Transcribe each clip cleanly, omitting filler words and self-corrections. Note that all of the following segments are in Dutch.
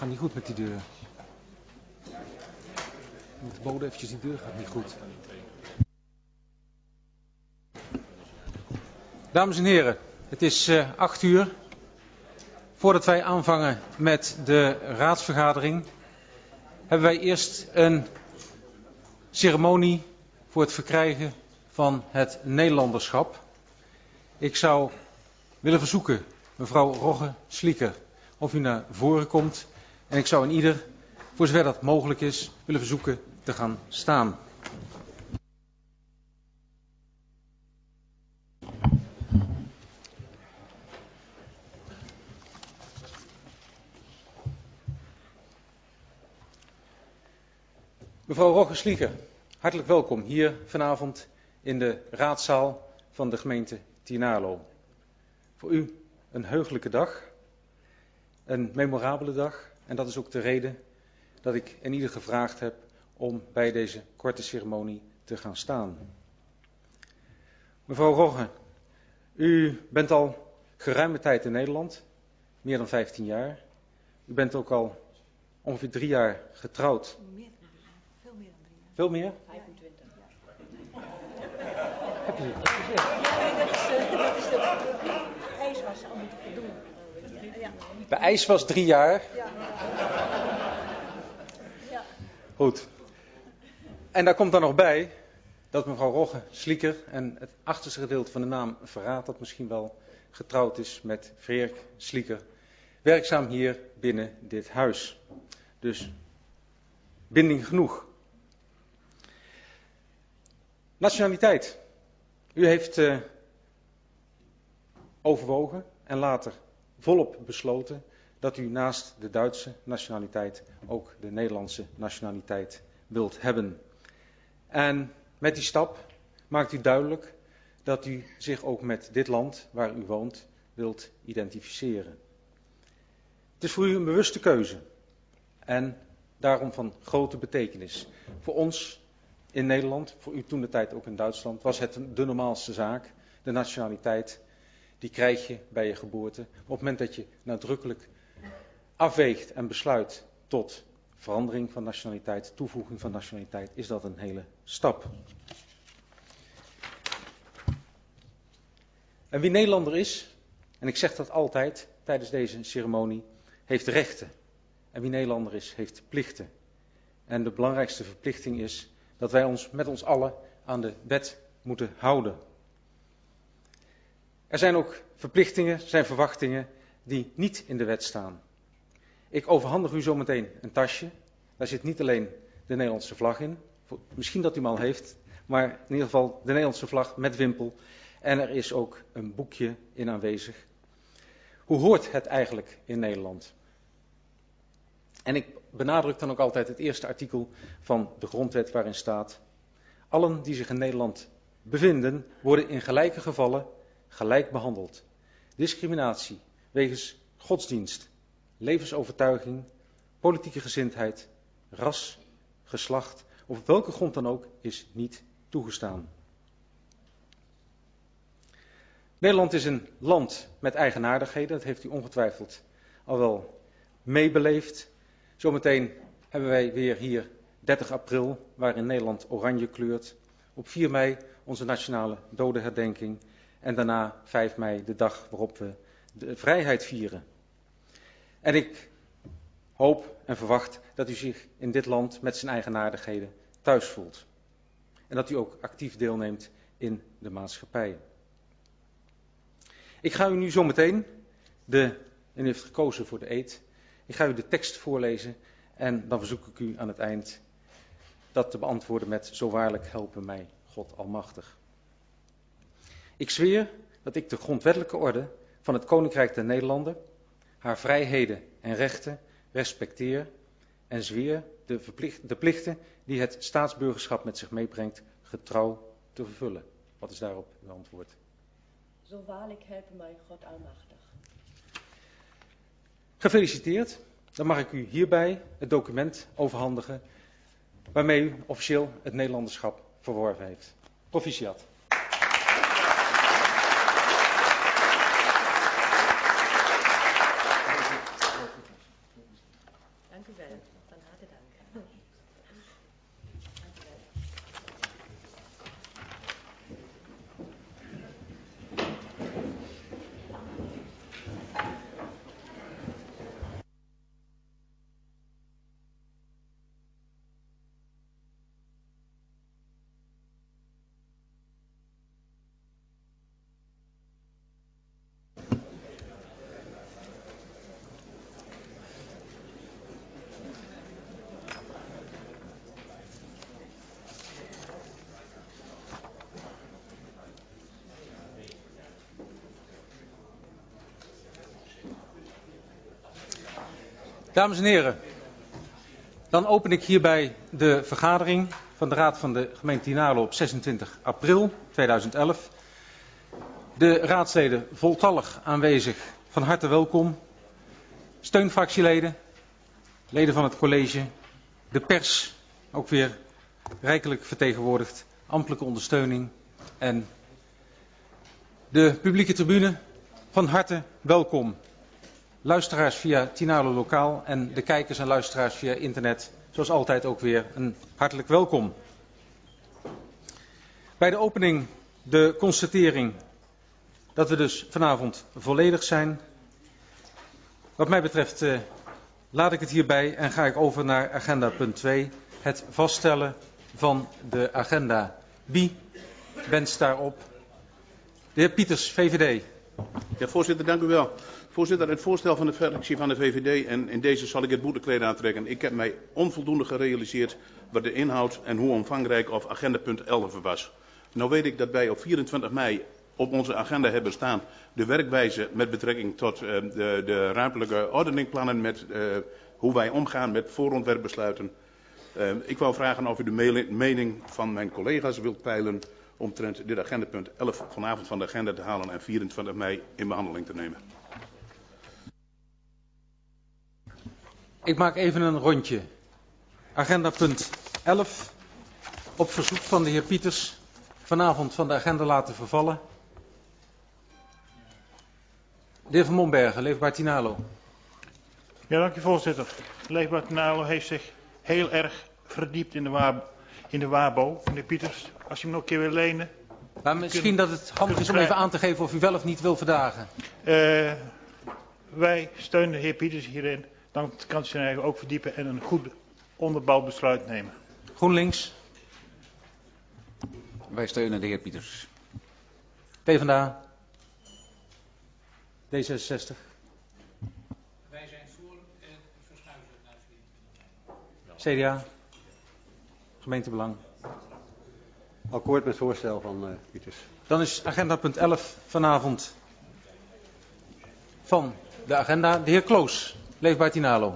gaat niet goed met die deur. Met de bode eventjes, die deur gaat niet goed. Dames en heren, het is 8 uur. Voordat wij aanvangen met de raadsvergadering, hebben wij eerst een ceremonie voor het verkrijgen van het Nederlanderschap. Ik zou willen verzoeken, mevrouw Rogge Slieker, of u naar voren komt. En ik zou in ieder, voor zover dat mogelijk is, willen verzoeken te gaan staan. Mevrouw Rogge Slieker, hartelijk welkom hier vanavond in de raadzaal van de gemeente Tynaarlo. Voor u een heugelijke dag, een memorabele dag, en dat is ook de reden dat ik in ieder gevraagd heb om bij deze korte ceremonie te gaan staan. Mevrouw Rogge, u bent al geruime tijd in Nederland, meer dan 15 jaar. U bent ook al ongeveer 3 jaar getrouwd. Veel meer dan 3 jaar. Veel meer? 25. Heb je Dat is de eis was om te doen. Ja. De eis was 3 jaar. Ja. Ja. Goed. En daar komt dan nog bij dat mevrouw Rogge Slieker, en het achterste gedeelte van de naam verraadt dat misschien wel, getrouwd is met Freek Slieker, werkzaam hier binnen dit huis. Dus binding genoeg. Nationaliteit. U heeft overwogen en later volop besloten dat u naast de Duitse nationaliteit ook de Nederlandse nationaliteit wilt hebben. En met die stap maakt u duidelijk dat u zich ook met dit land waar u woont wilt identificeren. Het is voor u een bewuste keuze en daarom van grote betekenis. Voor ons in Nederland, voor u toentertijd ook in Duitsland, was het de normaalste zaak. De nationaliteit, die krijg je bij je geboorte. Op het moment dat je nadrukkelijk afweegt en besluit tot verandering van nationaliteit, toevoeging van nationaliteit, is dat een hele stap. En wie Nederlander is, en ik zeg dat altijd tijdens deze ceremonie, heeft rechten. En wie Nederlander is, heeft plichten. En de belangrijkste verplichting is dat wij ons met ons allen aan de wet moeten houden. Er zijn ook verplichtingen, zijn verwachtingen die niet in de wet staan. Ik overhandig u zometeen een tasje. Daar zit niet alleen de Nederlandse vlag in. Misschien dat u hem al heeft, maar in ieder geval de Nederlandse vlag met wimpel. En er is ook een boekje in aanwezig. Hoe hoort het eigenlijk in Nederland? En ik benadruk dan ook altijd het eerste artikel van de grondwet waarin staat: allen die zich in Nederland bevinden, worden in gelijke gevallen gelijk behandeld. Discriminatie wegens godsdienst, levensovertuiging, politieke gezindheid, ras, geslacht of op welke grond dan ook is niet toegestaan. Nederland is een land met eigenaardigheden, dat heeft u ongetwijfeld al wel meebeleefd. Zometeen hebben wij weer hier 30 april, waarin Nederland oranje kleurt. Op 4 mei onze nationale dodenherdenking. En daarna 5 mei de dag waarop we de vrijheid vieren. En ik hoop en verwacht dat u zich in dit land met zijn eigenaardigheden thuis voelt. En dat u ook actief deelneemt in de maatschappij. Ik ga u nu zometeen, en u heeft gekozen voor de eed, ik ga u de tekst voorlezen en dan verzoek ik u aan het eind dat te beantwoorden met: zo waarlijk helpen mij God Almachtig. Ik zweer dat ik de grondwettelijke orde van het Koninkrijk der Nederlanden, haar vrijheden en rechten respecteer en zweer de plichten die het staatsburgerschap met zich meebrengt getrouw te vervullen. Wat is daarop uw antwoord? Zo waarlijk helpen mij God Almachtig. Gefeliciteerd. Dan mag ik u hierbij het document overhandigen waarmee u officieel het Nederlanderschap verworven heeft. Proficiat. harte dank. Dames en heren, dan open ik hierbij de vergadering van de Raad van de Gemeente Tinalo op 26 april 2011. De raadsleden voltallig aanwezig, van harte welkom. Steunfractieleden, leden van het college, de pers, ook weer rijkelijk vertegenwoordigd, ambtelijke ondersteuning en de publieke tribune, van harte welkom. Luisteraars via Tinalo Lokaal en de kijkers en luisteraars via internet, zoals altijd ook weer een hartelijk welkom. Bij de opening de constatering dat we dus vanavond volledig zijn. Wat mij betreft laat ik het hierbij en ga ik over naar agenda punt 2, het vaststellen van de agenda. Wie wenst daarop? De heer Pieters, VVD. Ja, voorzitter, dank u wel. Voorzitter, het voorstel van de fractie van de VVD, en in deze zal ik het boetekleed aantrekken. Ik heb mij onvoldoende gerealiseerd wat de inhoud en hoe omvangrijk of agenda punt 11 was. Nou weet ik dat wij op 24 mei op onze agenda hebben staan de werkwijze met betrekking tot de ruimtelijke ordeningplannen, met hoe wij omgaan met voorontwerpbesluiten. Ik wou vragen of u de mening van mijn collega's wilt peilen omtrent dit agenda punt 11 vanavond van de agenda te halen en 24 mei in behandeling te nemen. Ik maak even een rondje. Agenda punt 11. Op verzoek van de heer Pieters vanavond van de agenda laten vervallen. De heer Van Mombergen, Leefbaar Tinalo. Ja, dank u voorzitter. Leefbaar Tinalo heeft zich heel erg verdiept in de WABO. Meneer Pieters, als je hem nog een keer wil lenen. Maar misschien dat het handig is om even aan te geven of u wel of niet wil verdagen. Wij steunen de heer Pieters hierin. Dan kan hij zich ook verdiepen en een goed onderbouwd besluit nemen. GroenLinks. Wij steunen de heer Pieters. PvdA. D66. Wij zijn voor het verschuiven naar 24 mei. CDA. Gemeentebelang. Akkoord met het voorstel van Pieters. Dan is agenda punt 11 vanavond van de agenda. De heer Kloos, Leefbaar Tinalo.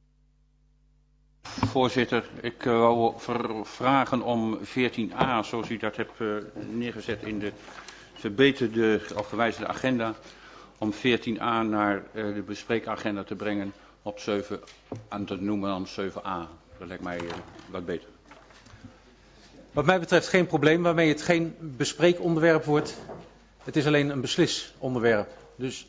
Voorzitter, ik wou vragen om 14a, zoals u dat hebt neergezet in de verbeterde of gewijzigde agenda, om 14a naar de bespreekagenda te brengen op 7, aan te noemen dan 7a. Dat lijkt mij wat beter. Wat mij betreft geen probleem, waarmee het geen bespreekonderwerp wordt. Het is alleen een beslisonderwerp. Dus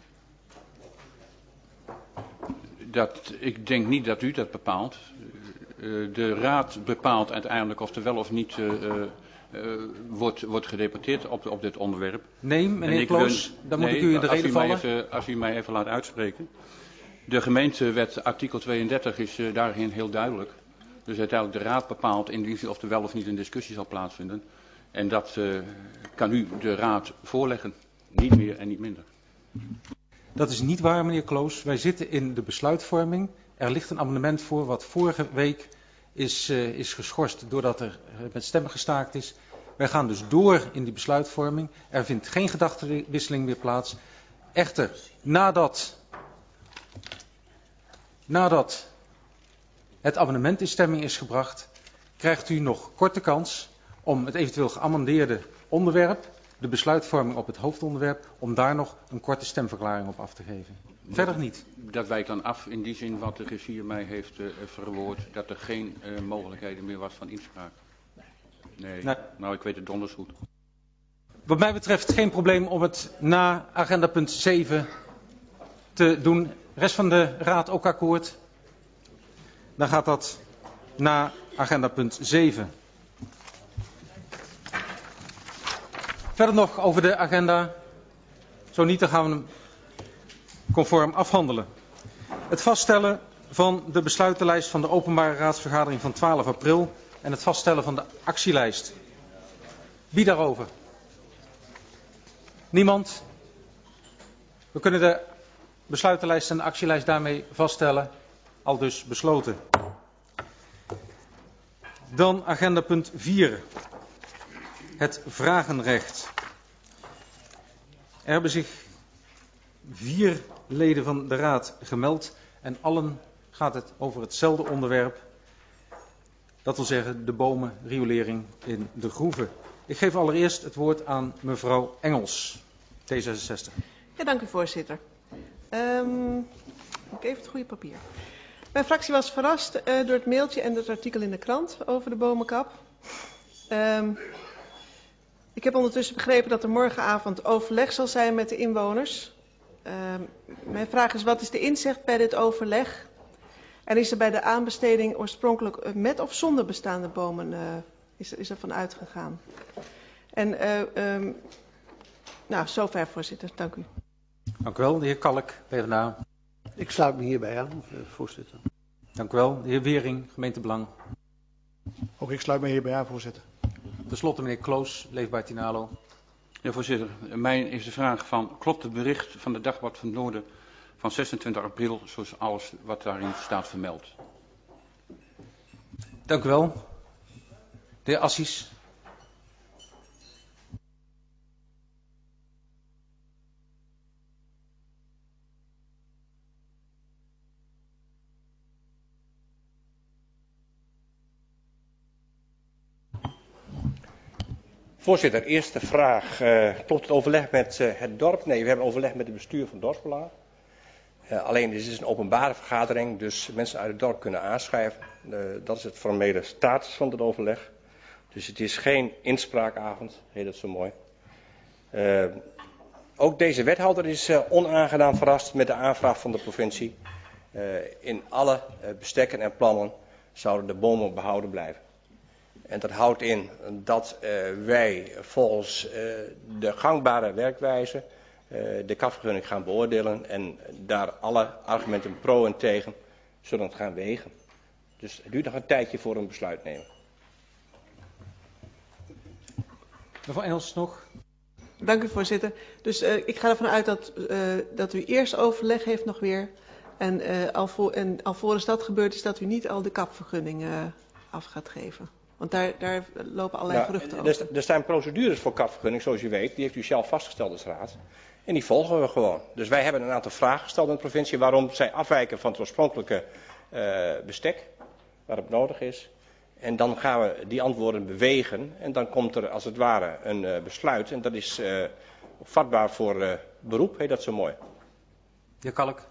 Ik denk niet dat u dat bepaalt. De raad bepaalt uiteindelijk of er wel of niet wordt gedebatteerd op dit onderwerp. nee, meneer Kloos, dan moet ik u in de reden vallen. Als u mij even laat uitspreken. De gemeentewet artikel 32 is daarin heel duidelijk. Dus uiteindelijk de raad bepaalt in die zin of er wel of niet een discussie zal plaatsvinden. En dat kan u de raad voorleggen. Niet meer en niet minder. Dat is niet waar, meneer Kloos. Wij zitten in de besluitvorming. Er ligt een amendement voor wat vorige week is geschorst doordat er met stemmen gestaakt is. Wij gaan dus door in die besluitvorming. Er vindt geen gedachtenwisseling meer plaats. Echter, nadat het amendement in stemming is gebracht, krijgt u nog korte kans om het eventueel geamendeerde onderwerp, de besluitvorming op het hoofdonderwerp, om daar nog een korte stemverklaring op af te geven. Verder niet. Dat wijkt dan af in die zin wat de griffier mij heeft verwoord, dat er geen mogelijkheden meer was van inspraak. Nee, nou ik weet het donders goed. Wat mij betreft geen probleem om het na agenda punt 7 te doen. Rest van de raad ook akkoord? Dan gaat dat na agenda punt 7. Verder nog over de agenda. Zo niet, dan gaan we hem conform afhandelen. Het vaststellen van de besluitenlijst van de openbare raadsvergadering van 12 april en het vaststellen van de actielijst. Wie daarover? Niemand? We kunnen de besluitenlijst en de actielijst daarmee vaststellen. Al dus besloten. Dan agenda punt 4. Het vragenrecht. Er hebben zich 4 leden van de raad gemeld en allen gaat het over hetzelfde onderwerp. Dat wil zeggen de bomenriolering in de groeven. Ik geef allereerst het woord aan mevrouw Engels, D66. Ja, dank u voorzitter. Ik even het goede papier. Mijn fractie was verrast door het mailtje en het artikel in de krant over de bomenkap. Ik heb ondertussen begrepen dat er morgenavond overleg zal zijn met de inwoners. Mijn vraag is, wat is de inzicht bij dit overleg? En is er bij de aanbesteding oorspronkelijk met of zonder bestaande bomen is er van uitgegaan? En nou, zover voorzitter. Dank u. Dank u wel, de heer Kalk, PvdA. Ik sluit me hierbij aan, voorzitter. Dank u wel, de heer Wering, gemeentebelang. Ook ik sluit me hierbij aan, voorzitter. Ten slotte meneer Kloos, Leefbaar Tinalo. Ja, voorzitter. Mijn is de vraag van, klopt het bericht van de Dagblad van het Noorden van 26 april, zoals alles wat daarin staat vermeld? Dank u wel. De heer Assis. Voorzitter, eerste vraag. Klopt het overleg met het dorp? Nee, we hebben overleg met het bestuur van Dorpsbelang. Alleen dit is een openbare vergadering, dus mensen uit het dorp kunnen aanschrijven. Dat is het formele status van het overleg. Dus het is geen inspraakavond, heet dat zo mooi. Ook deze wethouder is onaangenaam verrast met de aanvraag van de provincie. In alle bestekken en plannen zouden de bomen behouden blijven. En dat houdt in dat wij volgens de gangbare werkwijze de kapvergunning gaan beoordelen en daar alle argumenten pro en tegen zullen gaan wegen. Dus het duurt nog een tijdje voor een besluit nemen. Mevrouw Engels nog. Dank u voorzitter. Dus ik ga ervan uit dat u eerst overleg heeft nog weer. En alvorens dat gebeurd is dat u niet al de kapvergunning af gaat geven. Want daar lopen allerlei geruchten over. Er staan procedures voor kapvergunning, zoals u weet. Die heeft u zelf vastgesteld als raad. En die volgen we gewoon. Dus wij hebben een aantal vragen gesteld aan de provincie waarom zij afwijken van het oorspronkelijke bestek, waar het nodig is. En dan gaan we die antwoorden bewegen. En dan komt er als het ware een besluit. En dat is vatbaar voor beroep, heet dat zo mooi. De heer Kalk.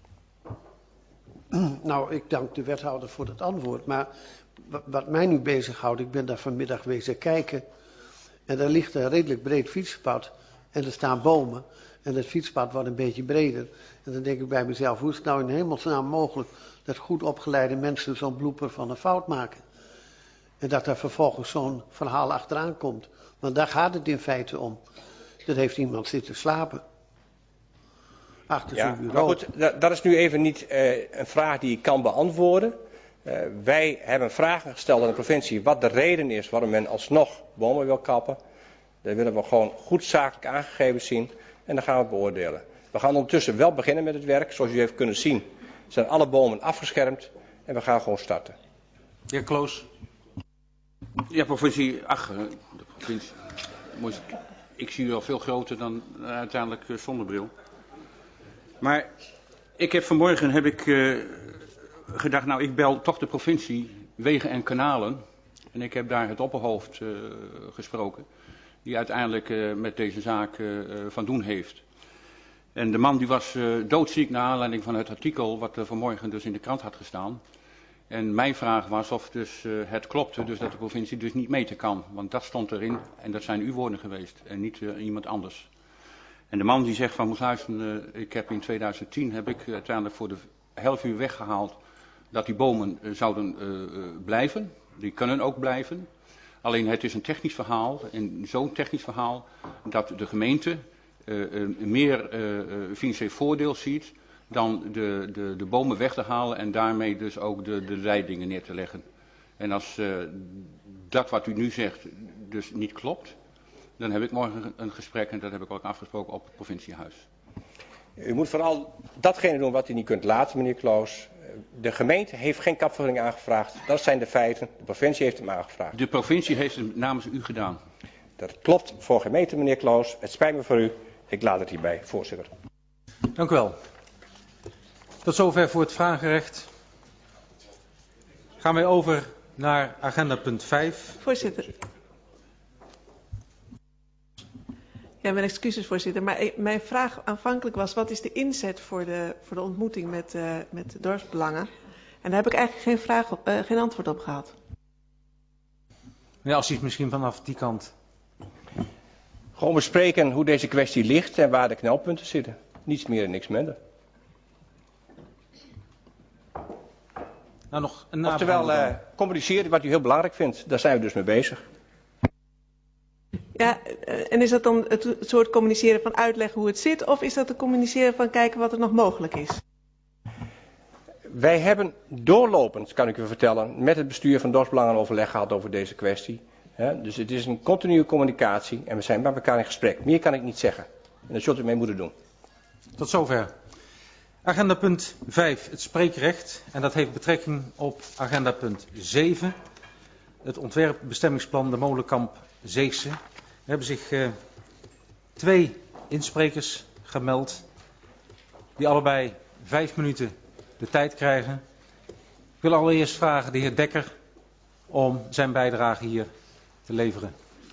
Nou, ik dank de wethouder voor het antwoord. Maar wat mij nu bezighoudt, ik ben daar vanmiddag wezen kijken. En daar ligt een redelijk breed fietspad. En er staan bomen. En het fietspad wordt een beetje breder. En dan denk ik bij mezelf, hoe is het nou in hemelsnaam mogelijk dat goed opgeleide mensen zo'n blooper van een fout maken? En dat er vervolgens zo'n verhaal achteraan komt. Want daar gaat het in feite om. Er heeft iemand zitten slapen. Achter zijn bureau. Maar goed, dat is nu even niet een vraag die ik kan beantwoorden. Wij hebben vragen gesteld aan de provincie wat de reden is waarom men alsnog bomen wil kappen. Daar willen we gewoon goed zakelijk aangegeven zien en dan gaan we het beoordelen. We gaan ondertussen wel beginnen met het werk. Zoals u heeft kunnen zien zijn alle bomen afgeschermd en we gaan gewoon starten. De heer Kloos. Ja, provincie, de provincie. Ik zie u al veel groter dan uiteindelijk zonder bril. Maar vanmorgen heb ik gedacht, nou ik bel toch de provincie Wegen en Kanalen. En ik heb daar het opperhoofd gesproken. Die uiteindelijk met deze zaak van doen heeft. En de man die was doodziek naar aanleiding van het artikel wat vanmorgen dus in de krant had gestaan. En mijn vraag was of dus het klopte, dus dat de provincie dus niet meten kan. Want dat stond erin en dat zijn uw woorden geweest en niet iemand anders. En de man die zegt van, moet luisteren, ik heb in 2010 heb ik uiteindelijk voor de helft uur weggehaald dat die bomen zouden blijven. Die kunnen ook blijven. Alleen het is een technisch verhaal, en zo'n technisch verhaal, dat de gemeente meer financieel voordeel ziet dan de bomen weg te halen en daarmee dus ook de leidingen neer te leggen. En als dat wat u nu zegt dus niet klopt, dan heb ik morgen een gesprek en dat heb ik ook afgesproken op het provinciehuis. U moet vooral datgene doen wat u niet kunt laten, meneer Kloos. De gemeente heeft geen kapvergunning aangevraagd. Dat zijn de feiten. De provincie heeft hem aangevraagd. De provincie heeft het namens u gedaan. Dat klopt voor gemeente, meneer Kloos. Het spijt me voor u. Ik laat het hierbij, voorzitter. Dank u wel. Tot zover voor het vragenrecht. Gaan wij over naar agenda punt 5. Voorzitter. Ja, mijn excuses, voorzitter. Maar mijn vraag aanvankelijk was, wat is de inzet voor de ontmoeting met de dorpsbelangen? En daar heb ik eigenlijk geen antwoord op gehad. Ja, als u het misschien vanaf die kant. Gewoon bespreken hoe deze kwestie ligt en waar de knelpunten zitten. Niets meer en niks minder. Nou, nog een Oftewel, communiceren wat u heel belangrijk vindt. Daar zijn we dus mee bezig. Ja, en is dat dan het soort communiceren van uitleggen hoe het zit? Of is dat het communiceren van kijken wat er nog mogelijk is? Wij hebben doorlopend, kan ik u vertellen, met het bestuur van dorpsbelangen overleg gehad over deze kwestie. Dus het is een continue communicatie en we zijn met elkaar in gesprek. Meer kan ik niet zeggen. En daar zult u mee moeten doen. Tot zover. Agenda punt 5, het spreekrecht. En dat heeft betrekking op agenda punt 7. Het ontwerpbestemmingsplan de Molenkamp Zeegse. Er hebben zich 2 insprekers gemeld. Die allebei 5 minuten de tijd krijgen. Ik wil allereerst vragen de heer Dekker om zijn bijdrage hier te leveren.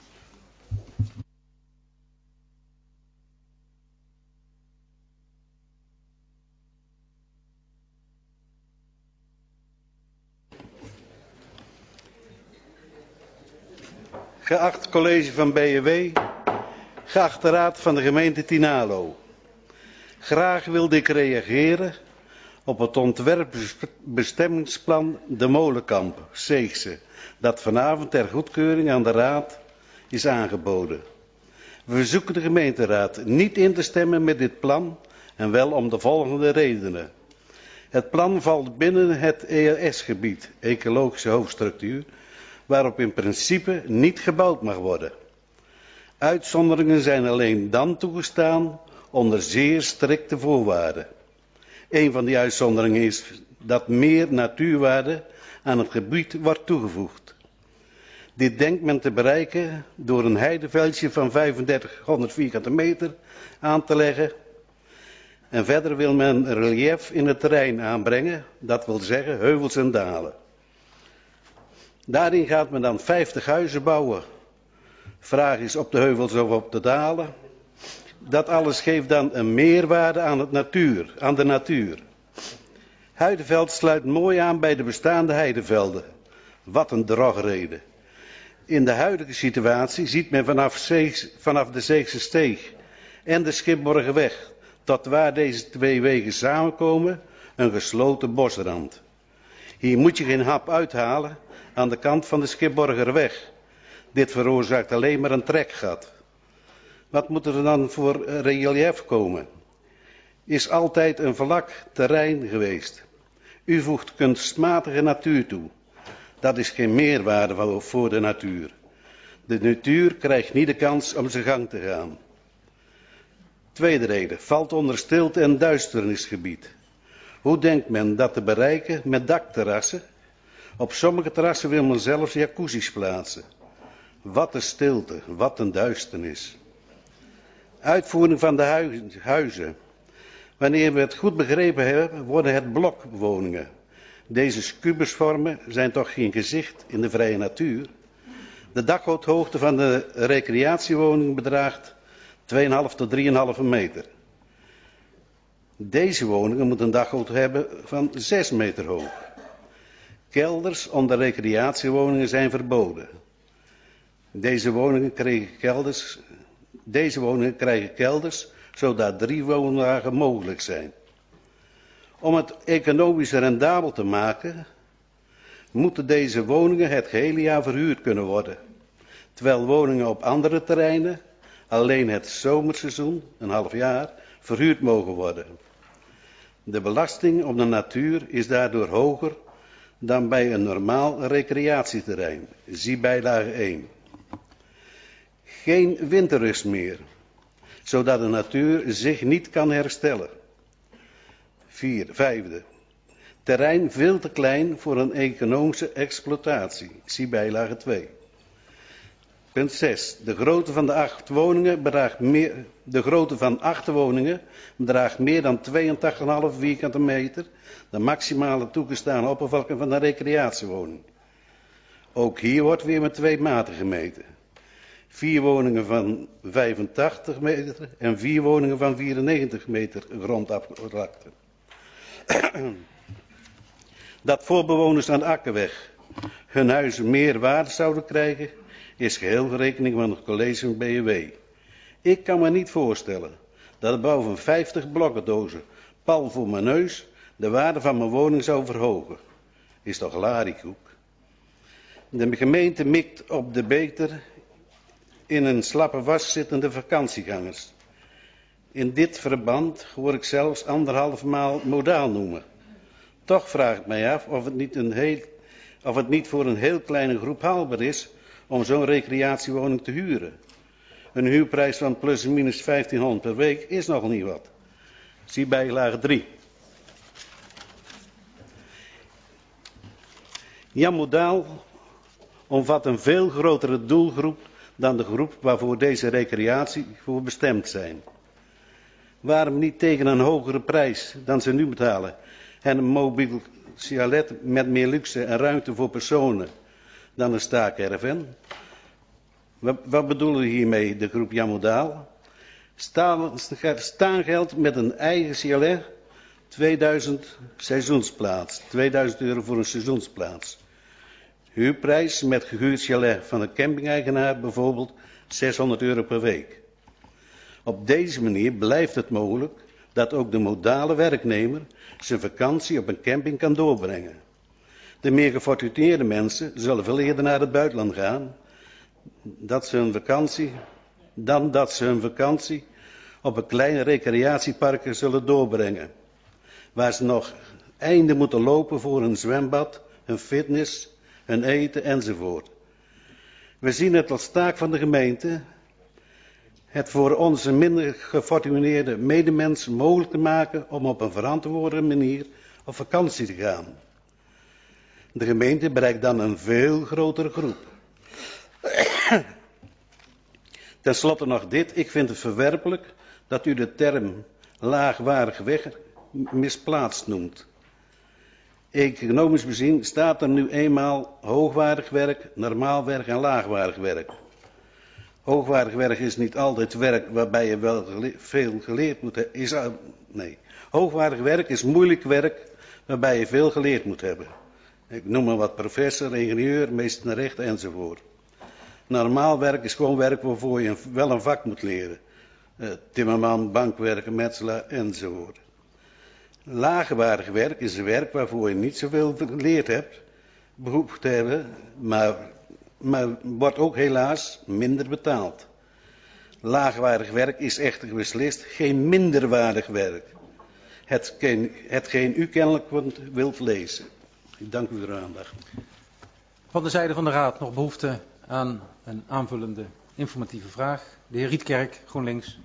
Geacht college van BNW, geachte raad van de gemeente Tynaarlo. Graag wilde ik reageren op het ontwerpbestemmingsplan de Molenkamp Zeegse, dat vanavond ter goedkeuring aan de raad is aangeboden. We verzoeken de gemeenteraad niet in te stemmen met dit plan en wel om de volgende redenen. Het plan valt binnen het ERS-gebied, ecologische hoofdstructuur, waarop in principe niet gebouwd mag worden. Uitzonderingen zijn alleen dan toegestaan onder zeer strikte voorwaarden. Een van die uitzonderingen is dat meer natuurwaarde aan het gebied wordt toegevoegd. Dit denkt men te bereiken door een heideveldje van 3500 vierkante meter aan te leggen. En verder wil men relief in het terrein aanbrengen, dat wil zeggen heuvels en dalen. Daarin gaat men dan 50 huizen bouwen. Vraag is op de heuvels of op de dalen. Dat alles geeft dan een meerwaarde aan de natuur. Heideveld sluit mooi aan bij de bestaande heidevelden. Wat een drogreden. In de huidige situatie ziet men vanaf de Zeegse Steeg en de Schipborgerweg tot waar deze 2 wegen samenkomen een gesloten bosrand. Hier moet je geen hap uithalen aan de kant van de Schipborgerweg. Dit veroorzaakt alleen maar een trekgat. Wat moet er dan voor relief komen? Is altijd een vlak terrein geweest. U voegt kunstmatige natuur toe. Dat is geen meerwaarde voor de natuur. De natuur krijgt niet de kans om zijn gang te gaan. Tweede reden, valt onder stilte- en duisternisgebied. Hoe denkt men dat te bereiken met dakterrassen? Op sommige terrassen wil men zelfs jacuzzi's plaatsen. Wat een stilte, wat een duisternis. Uitvoering van de huizen. Wanneer we het goed begrepen hebben, worden het blokwoningen. Deze kubusvormen zijn toch geen gezicht in de vrije natuur. De dakgoothoogte van de recreatiewoning bedraagt 2,5 tot 3,5 meter. Deze woningen moeten een dakgoot hebben van 6 meter hoog. Kelders onder recreatiewoningen zijn verboden. Deze woningen krijgen kelders zodat 3 woonwagen mogelijk zijn. Om het economisch rendabel te maken, moeten deze woningen het gehele jaar verhuurd kunnen worden. Terwijl woningen op andere terreinen alleen het zomerseizoen, een half jaar, verhuurd mogen worden. De belasting op de natuur is daardoor hoger dan bij een normaal recreatieterrein. Zie bijlage 1. Geen winterrust meer, zodat de natuur zich niet kan herstellen. Vijfde. Terrein veel te klein voor een economische exploitatie. Zie bijlage 2. Punt 6. De grootte van 8 woningen bedraagt meer dan 82,5 vierkante meter, de maximale toegestane oppervlakte van een recreatiewoning. Ook hier wordt weer met 2 maten gemeten. 4 woningen van 85 meter en 4 woningen van 94 meter grondoppervlakte. Dat voor bewoners aan de Akkerweg hun huizen meer waarde zouden krijgen, is geheel voor rekening van het college van BW. Ik kan me niet voorstellen dat de bouw van 50 blokkendozen pal voor mijn neus de waarde van mijn woning zou verhogen. Is toch lariekoek? De gemeente mikt op de beter in een slappe was zittende vakantiegangers. In dit verband hoor ik zelfs 1,5 maal modaal noemen. Toch vraag ik mij af of het niet voor een heel kleine groep haalbaar is om zo'n recreatiewoning te huren. Een huurprijs van plus en minus 1500 per week is nogal niet wat. Zie bijlage 3. Jan Modaal omvat een veel grotere doelgroep dan de groep waarvoor deze recreatie voor bestemd zijn. Waarom niet tegen een hogere prijs dan ze nu betalen en een mobiel chalet met meer luxe en ruimte voor personen dan een staakerven? Wat bedoelen we hiermee, de groep Jan Modaal? Staangeld met een eigen chalet, 2000 seizoensplaats, 2000 euro voor een seizoensplaats. Huurprijs met gehuurd chalet van een camping-eigenaar bijvoorbeeld 600 euro per week. Op deze manier blijft het mogelijk dat ook de modale werknemer zijn vakantie op een camping kan doorbrengen. De meer gefortuneerde mensen zullen veel eerder naar het buitenland gaan dan dat ze hun vakantie op een kleine recreatiepark zullen doorbrengen, waar ze nog einde moeten lopen voor een zwembad, een fitness, een eten enzovoort. We zien het als taak van de gemeente het voor onze minder gefortuneerde medemensen mogelijk te maken om op een verantwoorde manier op vakantie te gaan. De gemeente bereikt dan een veel grotere groep. Ten slotte nog dit. Ik vind het verwerpelijk dat u de term laagwaardig weg misplaatst noemt. Economisch bezien staat er nu eenmaal hoogwaardig werk, normaal werk en laagwaardig werk. Hoogwaardig werk is niet altijd werk waarbij je wel veel geleerd moet hebben. Hoogwaardig werk is moeilijk werk waarbij je veel geleerd moet hebben. Ik noem maar wat: professor, ingenieur, meester recht enzovoort. Normaal werk is gewoon werk waarvoor je wel een vak moet leren. Timmerman, bankwerker, metselaar enzovoort. Laagwaardig werk is werk waarvoor je niet zoveel geleerd hebt, behoefte te hebben, maar wordt ook helaas minder betaald. Laagwaardig werk is echter beslist geen minderwaardig werk. Hetgeen u kennelijk wilt lezen. Ik dank u voor uw aandacht. Van de zijde van de Raad nog behoefte aan een aanvullende informatieve vraag. De heer Rietkerk, GroenLinks.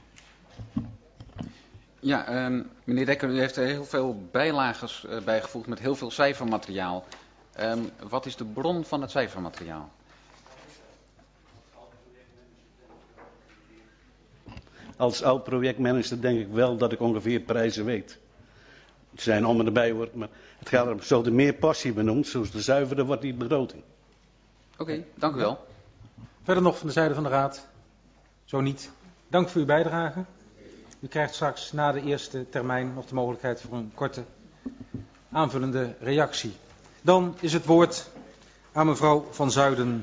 Ja, meneer Dekker, u heeft er heel veel bijlages bijgevoegd met heel veel cijfermateriaal. Wat is de bron van het cijfermateriaal? Als oud projectmanager denk ik wel dat ik ongeveer prijzen weet. Het zijn om en erbij hoor, maar het gaat om, zo de meer passie benoemd, zoals de zuiverder wordt die begroting. Oké, dank u wel. Verder nog van de zijde van de Raad? Zo niet. Dank voor uw bijdrage. U krijgt straks na de eerste termijn nog de mogelijkheid voor een korte aanvullende reactie. Dan is het woord aan mevrouw Van Zuiden.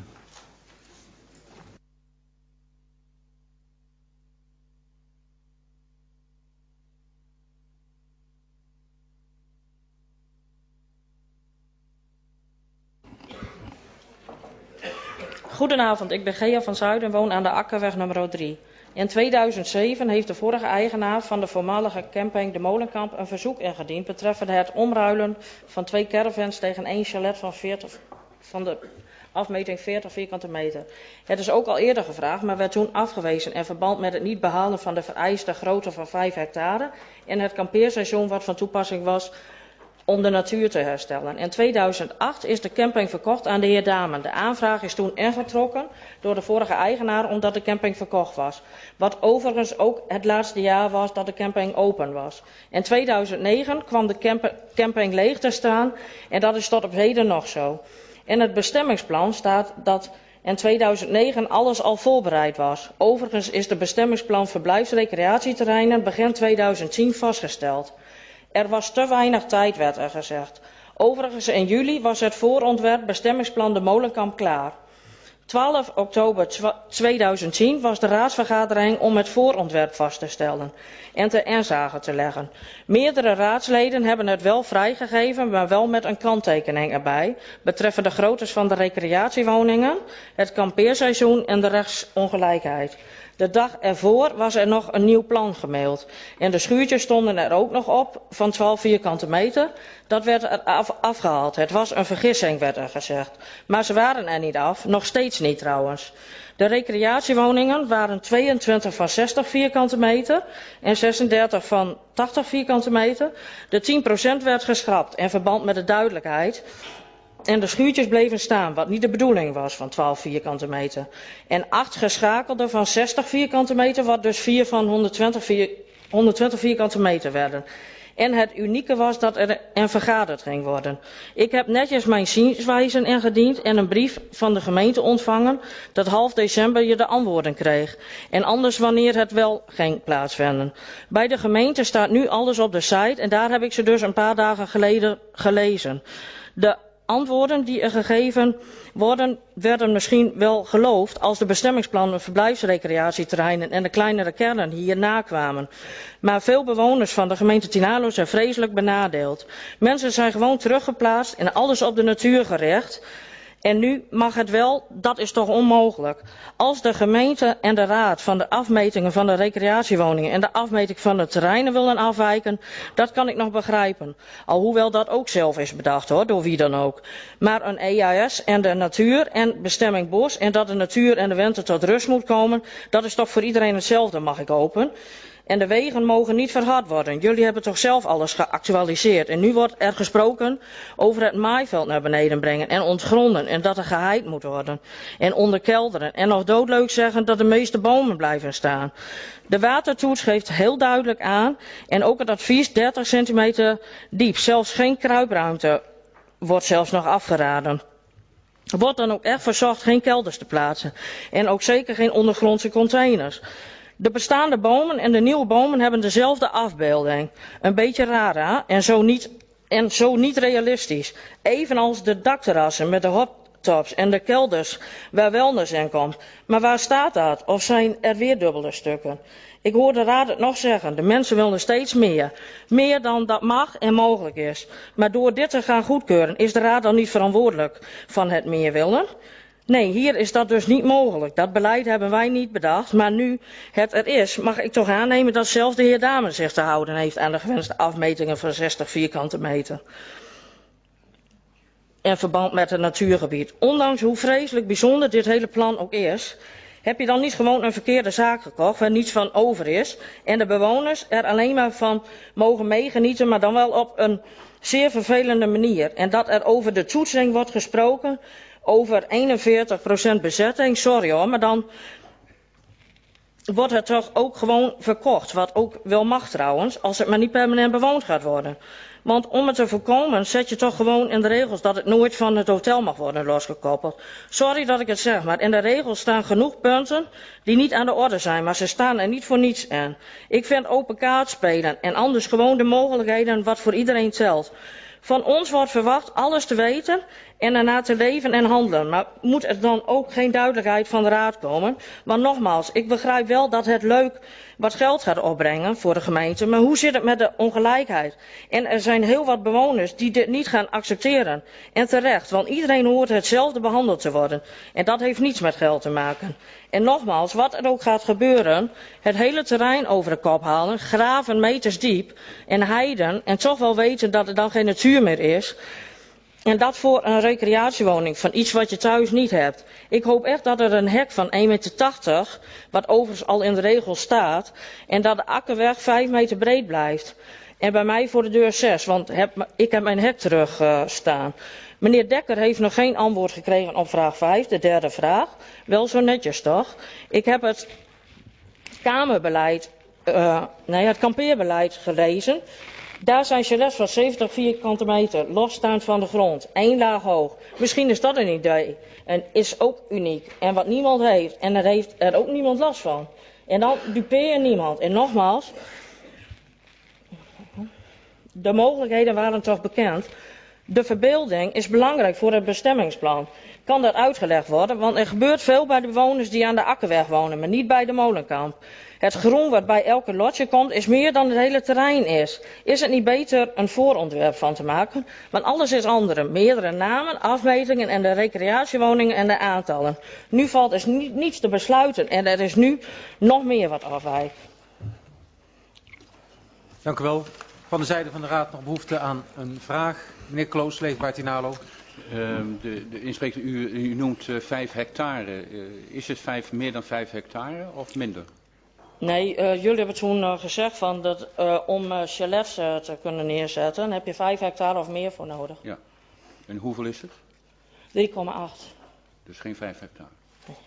Goedenavond, ik ben Gea van Zuiden en woon aan de Akkerweg nummer 3. In 2007 heeft de vorige eigenaar van de voormalige camping De Molenkamp een verzoek ingediend betreffende het omruilen van 2 caravans tegen 1 chalet van de afmeting 40 vierkante meter. Het is ook al eerder gevraagd, maar werd toen afgewezen in verband met het niet behalen van de vereiste grootte van 5 hectare en het kampeerseizoen wat van toepassing was om de natuur te herstellen. In 2008 is de camping verkocht aan de heer Damen. De aanvraag is toen ingetrokken door de vorige eigenaar omdat de camping verkocht was. Wat overigens ook het laatste jaar was dat de camping open was. In 2009 kwam de camping leeg te staan en dat is tot op heden nog zo. In het bestemmingsplan staat dat in 2009 alles al voorbereid was. Overigens is de bestemmingsplan verblijfsrecreatieterreinen begin 2010 vastgesteld. Er was te weinig tijd, werd er gezegd. Overigens in juli was het voorontwerp bestemmingsplan De Molenkamp klaar. 12 oktober 2010 was de raadsvergadering om het voorontwerp vast te stellen en ter inzage te leggen. Meerdere raadsleden hebben het wel vrijgegeven, maar wel met een kanttekening erbij, betreffende de groottes van de recreatiewoningen, het kampeerseizoen en de rechtsongelijkheid. De dag ervoor was er nog een nieuw plan gemaild. En de schuurtjes stonden er ook nog op van 12 vierkante meter. Dat werd er afgehaald. Het was een vergissing, werd er gezegd. Maar ze waren er niet af, nog steeds niet trouwens. De recreatiewoningen waren 22 van 60 vierkante meter en 36 van 80 vierkante meter. De 10% werd geschrapt in verband met de duidelijkheid. En de schuurtjes bleven staan, wat niet de bedoeling was van 12 vierkante meter. En 8 geschakelde van 60 vierkante meter, wat dus 4 van 120 vierkante meter werden. En het unieke was dat er vergaderd ging worden. Ik heb netjes mijn zienswijzen ingediend en een brief van de gemeente ontvangen dat half december je de antwoorden kreeg. En anders wanneer het wel ging plaatsvinden. Bij de gemeente staat nu alles op de site en daar heb ik ze dus een paar dagen geleden gelezen. De antwoorden die er gegeven worden, werden misschien wel geloofd als de bestemmingsplannen, verblijfsrecreatieterreinen en de kleinere kernen hierna kwamen. Maar veel bewoners van de gemeente Tynaarlo zijn vreselijk benadeeld. Mensen zijn gewoon teruggeplaatst en alles op de natuur gericht. En nu mag het wel, dat is toch onmogelijk. Als de gemeente en de raad van de afmetingen van de recreatiewoningen en de afmeting van de terreinen willen afwijken, dat kan ik nog begrijpen. Alhoewel dat ook zelf is bedacht hoor, door wie dan ook. Maar een EAS en de natuur en bestemming bos en dat de natuur en de winter tot rust moet komen, dat is toch voor iedereen hetzelfde, mag ik hopen. En de wegen mogen niet verhard worden. Jullie hebben toch zelf alles geactualiseerd. En nu wordt er gesproken over het maaiveld naar beneden brengen en ontgronden. En dat er gehaaid moet worden. En onderkelderen. En nog doodleuk zeggen dat de meeste bomen blijven staan. De watertoets geeft heel duidelijk aan. En ook het advies 30 centimeter diep. Zelfs geen kruipruimte wordt zelfs nog afgeraden. Wordt dan ook echt verzocht geen kelders te plaatsen. En ook zeker geen ondergrondse containers. De bestaande bomen en de nieuwe bomen hebben dezelfde afbeelding. Een beetje raar en zo niet realistisch. Evenals de dakterrassen met de hoptops en de kelders waar wellness in komt. Maar waar staat dat? Of zijn er weer dubbele stukken? Ik hoor de raad het nog zeggen. De mensen willen steeds meer. Meer dan dat mag en mogelijk is. Maar door dit te gaan goedkeuren is de raad dan niet verantwoordelijk van het meer willen? Nee, hier is dat dus niet mogelijk. Dat beleid hebben wij niet bedacht, maar nu het er is, mag ik toch aannemen dat zelfs de heer Damen zich te houden heeft aan de gewenste afmetingen van 60 vierkante meter. In verband met het natuurgebied. Ondanks hoe vreselijk bijzonder dit hele plan ook is, heb je dan niet gewoon een verkeerde zaak gekocht waar niets van over is en de bewoners er alleen maar van mogen meegenieten, maar dan wel op een zeer vervelende manier. En dat er over de toetsing wordt gesproken, over 41% bezetting, sorry hoor, maar dan wordt het toch ook gewoon verkocht, wat ook wel mag trouwens, als het maar niet permanent bewoond gaat worden. Want om het te voorkomen zet je toch gewoon in de regels dat het nooit van het hotel mag worden losgekoppeld. Sorry dat ik het zeg, maar in de regels staan genoeg punten die niet aan de orde zijn, maar ze staan er niet voor niets in. Ik vind open kaart spelen en anders gewoon de mogelijkheden wat voor iedereen telt. Van ons wordt verwacht alles te weten en ernaar te leven en handelen. Maar moet er dan ook geen duidelijkheid van de Raad komen? Want nogmaals, ik begrijp wel dat het leuk wat geld gaat opbrengen voor de gemeente, maar hoe zit het met de ongelijkheid? En er zijn heel wat bewoners die dit niet gaan accepteren. En terecht, want iedereen hoort hetzelfde behandeld te worden. En dat heeft niets met geld te maken. En nogmaals, wat er ook gaat gebeuren, het hele terrein over de kop halen, graven meters diep en heiden en toch wel weten dat er dan geen natuur meer is. En dat voor een recreatiewoning van iets wat je thuis niet hebt. Ik hoop echt dat er een hek van 1,80 meter, wat overigens al in de regel staat, en dat de akkerweg 5 meter breed blijft. En bij mij voor de deur 6, want ik heb mijn hek terug staan. Meneer Dekker heeft nog geen antwoord gekregen op vraag 5, de derde vraag. Wel zo netjes toch? Ik heb het het kampeerbeleid gelezen. Daar zijn chalets van 70 vierkante meter, losstaand van de grond, 1 laag hoog. Misschien is dat een idee en is ook uniek en wat niemand heeft en daar heeft er ook niemand last van. En dan dupeer je niemand. En nogmaals, de mogelijkheden waren toch bekend. De verbeelding is belangrijk voor het bestemmingsplan. Kan dat uitgelegd worden, want er gebeurt veel bij de bewoners die aan de Akkerweg wonen, maar niet bij de Molenkamp. Het groen wat bij elke lotje komt is meer dan het hele terrein is. Is het niet beter een voorontwerp van te maken? Want alles is andere. Meerdere namen, afmetingen en de recreatiewoningen en de aantallen. Nu valt er niets te besluiten en er is nu nog meer wat afwijkt. Dank u wel. Van de zijde van de Raad nog behoefte aan een vraag. Meneer Kloos, leefbaar Tinalo. De inspreker, u noemt 5 hectare. Is het meer dan 5 hectare of minder? Nee, jullie hebben toen gezegd van dat om chalets te kunnen neerzetten, heb je 5 hectare of meer voor nodig. Ja. En hoeveel is het? 3,8. Dus geen 5 hectare. Nee.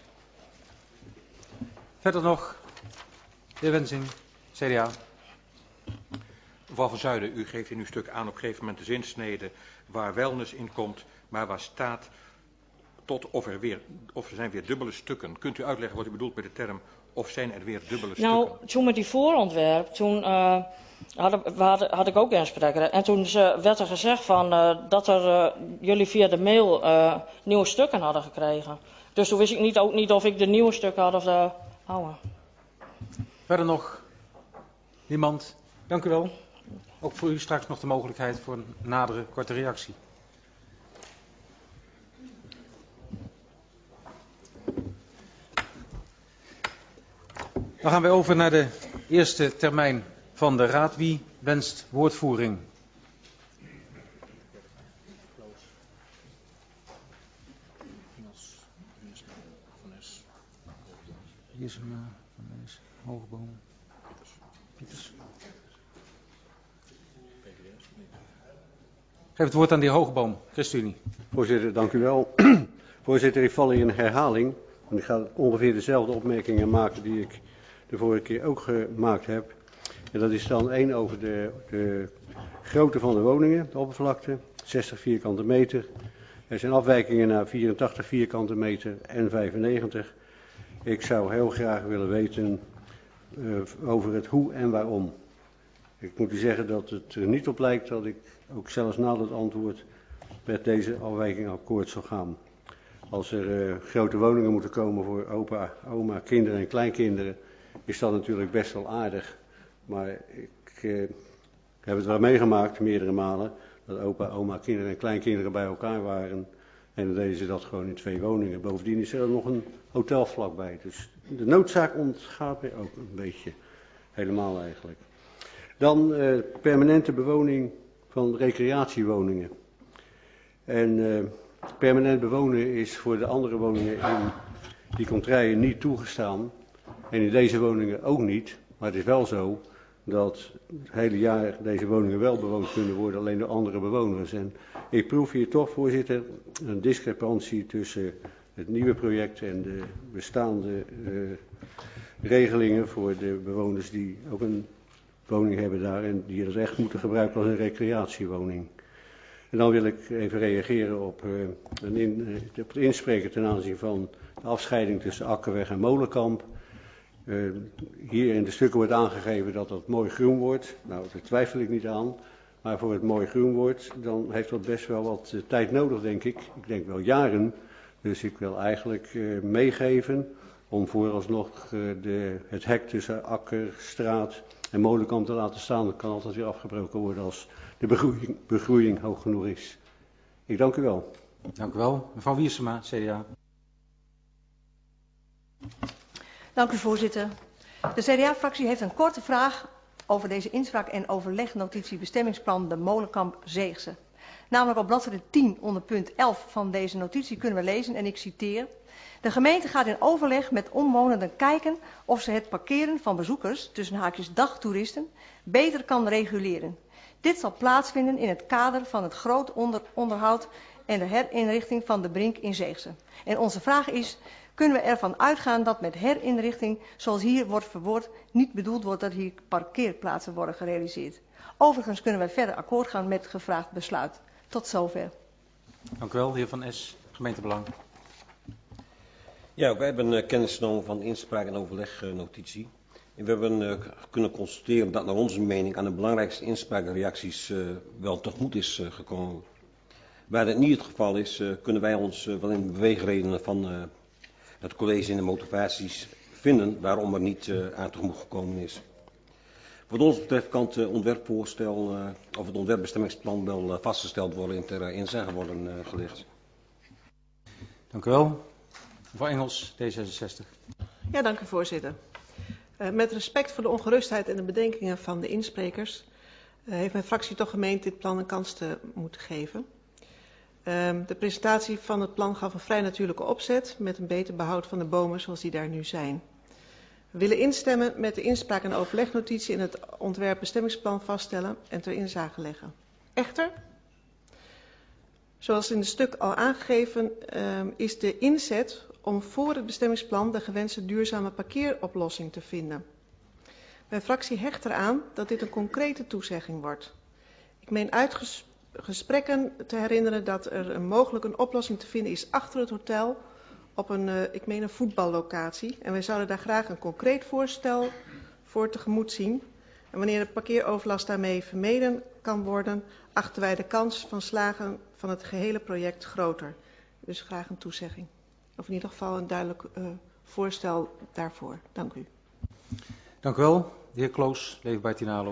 Verder nog, de heer Wensing, CDA. Mevrouw van Zuiden, u geeft in uw stuk aan op een gegeven moment de zinsnede waar wellness in komt, maar waar staat of er zijn weer dubbele stukken. Kunt u uitleggen wat u bedoelt met de term of zijn er weer dubbele stukken? Nou, toen met die voorontwerp, toen had ik ook inspreker. En toen werd er gezegd van, dat jullie via de mail nieuwe stukken hadden gekregen. Dus toen wist ik ook niet of ik de nieuwe stukken had of de oude. Verder nog niemand. Dank u wel. Ook voor u straks nog de mogelijkheid voor een nadere korte reactie. Dan gaan we over naar de eerste termijn van de Raad. Wie wenst woordvoering? Hiersema, Van Nes, Hoogboom, Pieters. Geef het woord aan de heer Hoogboom, ChristenUnie. Voorzitter, dank u wel. Voorzitter, ik val in herhaling. Want ik ga ongeveer dezelfde opmerkingen maken die ik de vorige keer ook gemaakt heb. En dat is dan 1 over de grootte van de woningen, de oppervlakte, 60 vierkante meter. Er zijn afwijkingen naar 84 vierkante meter en 95. Ik zou heel graag willen weten over het hoe en waarom. Ik moet u zeggen dat het er niet op lijkt dat ik ook zelfs na dat antwoord met deze afwijking akkoord zou gaan. Als er grote woningen moeten komen voor opa, oma, kinderen en kleinkinderen, is dat natuurlijk best wel aardig. Maar ik heb het wel meegemaakt, meerdere malen, dat opa, oma, kinderen en kleinkinderen bij elkaar waren. En dan deden ze dat gewoon in 2 woningen. Bovendien is er nog een hotel vlakbij. Dus de noodzaak ontgaat mij ook een beetje. Helemaal eigenlijk. Dan permanente bewoning van recreatiewoningen. En permanent bewonen is voor de andere woningen in die contraien niet toegestaan. En in deze woningen ook niet. Maar het is wel zo dat het hele jaar deze woningen wel bewoond kunnen worden, alleen door andere bewoners. En ik proef hier toch, voorzitter, een discrepantie tussen het nieuwe project en de bestaande regelingen voor de bewoners die ook een woning hebben daar en die het recht moeten gebruiken als een recreatiewoning. En dan wil ik even reageren op het inspreken ten aanzien van de afscheiding tussen Akkerweg en Molenkamp. Hier in de stukken wordt aangegeven dat dat mooi groen wordt. Nou, daar twijfel ik niet aan. Maar voor het mooi groen wordt, dan heeft dat best wel wat tijd nodig, denk ik. Ik denk wel jaren. Dus ik wil eigenlijk meegeven om vooralsnog het hek tussen Akker, Straat en Molenkamp te laten staan. Dat kan altijd weer afgebroken worden als de begroeiing hoog genoeg is. Ik dank u wel. Dank u wel. Mevrouw Wiersema, CDA. Dank u, voorzitter. De CDA-fractie heeft een korte vraag over deze inspraak en overlegnotitie bestemmingsplan de Molenkamp-Zeegse. Namelijk op bladzijde 10 onder punt 11 van deze notitie kunnen we lezen, en ik citeer: de gemeente gaat in overleg met omwonenden kijken of ze het parkeren van bezoekers, tussen haakjes dagtoeristen, beter kan reguleren. Dit zal plaatsvinden in het kader van het groot onderhoud en de herinrichting van de Brink in Zeegse. En onze vraag is: kunnen we ervan uitgaan dat met herinrichting, zoals hier wordt verwoord, niet bedoeld wordt dat hier parkeerplaatsen worden gerealiseerd? Overigens kunnen wij verder akkoord gaan met het gevraagd besluit. Tot zover. Dank u wel, de heer Van Es, gemeentebelang. Ja, wij hebben kennis genomen van de inspraak- en overlegnotitie. En we hebben kunnen constateren dat naar onze mening aan de belangrijkste inspraakreacties wel tegemoet is gekomen. Waar dat niet het geval is, kunnen wij ons wel in de beweegredenen van het college in de motivaties vinden waarom er niet aan tegemoet gekomen is. Wat ons betreft kan het ontwerpvoorstel of het ontwerpbestemmingsplan wel vastgesteld worden en ter inzage worden gelegd. Dank u wel. Mevrouw Engels, D66. Ja, dank u, voorzitter. Met respect voor de ongerustheid en de bedenkingen van de insprekers heeft mijn fractie toch gemeend dit plan een kans te moeten geven. De presentatie van het plan gaf een vrij natuurlijke opzet met een beter behoud van de bomen zoals die daar nu zijn. We willen instemmen met de inspraak- en overlegnotitie en het ontwerpbestemmingsplan vaststellen en ter inzage leggen. Echter, zoals in het stuk al aangegeven, is de inzet om voor het bestemmingsplan de gewenste duurzame parkeeroplossing te vinden. Mijn fractie hecht eraan dat dit een concrete toezegging wordt. Ik meen uit gesprekken te herinneren dat er mogelijk een oplossing te vinden is achter het hotel op een voetballocatie. En wij zouden daar graag een concreet voorstel voor tegemoet zien. En wanneer de parkeeroverlast daarmee vermeden kan worden, achten wij de kans van slagen van het gehele project groter. Dus graag een toezegging. Of in ieder geval een duidelijk voorstel daarvoor. Dank u. Dank u wel. De heer Kloos, Leefbaar Tinalo.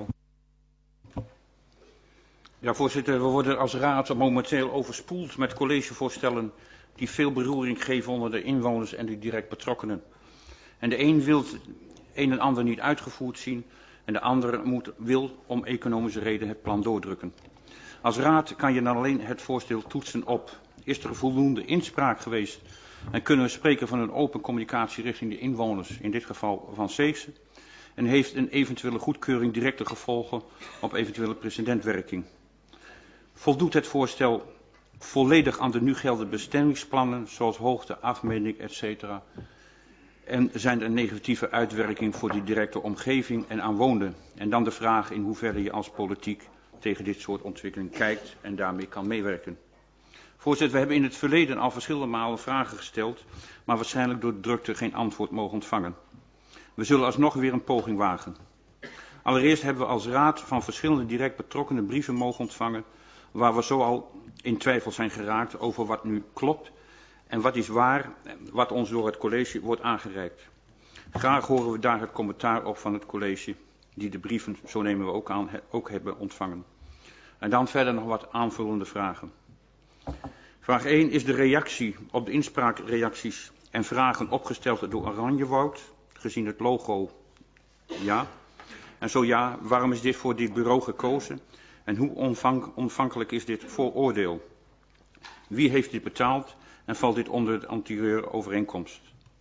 Ja, voorzitter, we worden als raad momenteel overspoeld met collegevoorstellen die veel beroering geven onder de inwoners en de direct betrokkenen. En de een wil een en ander niet uitgevoerd zien en de ander wil om economische redenen het plan doordrukken. Als raad kan je dan alleen het voorstel toetsen op: is er voldoende inspraak geweest en kunnen we spreken van een open communicatie richting de inwoners, in dit geval van Zeegse, en heeft een eventuele goedkeuring directe gevolgen op eventuele precedentwerking. Voldoet het voorstel volledig aan de nu geldende bestemmingsplannen, zoals hoogte, afmeting, etc. En zijn er negatieve uitwerkingen voor die directe omgeving en aanwonenden? En dan de vraag in hoeverre je als politiek tegen dit soort ontwikkeling kijkt en daarmee kan meewerken. Voorzitter, we hebben in het verleden al verschillende malen vragen gesteld, maar waarschijnlijk door de drukte geen antwoord mogen ontvangen. We zullen alsnog weer een poging wagen. Allereerst hebben we als raad van verschillende direct betrokkenen brieven mogen ontvangen, waar we zoal in twijfel zijn geraakt over wat nu klopt en wat is waar, wat ons door het college wordt aangereikt. Graag horen we daar het commentaar op van het college, die de brieven, zo nemen we ook aan, ook hebben ontvangen. En dan verder nog wat aanvullende vragen. Vraag 1, is de reactie op de inspraakreacties en vragen opgesteld door Oranjewoud, gezien het logo? Ja. En zo ja, waarom is dit voor dit bureau gekozen? En hoe omvankelijk is dit vooroordeel? Wie heeft dit betaald en valt dit onder de anterieurovereenkomst?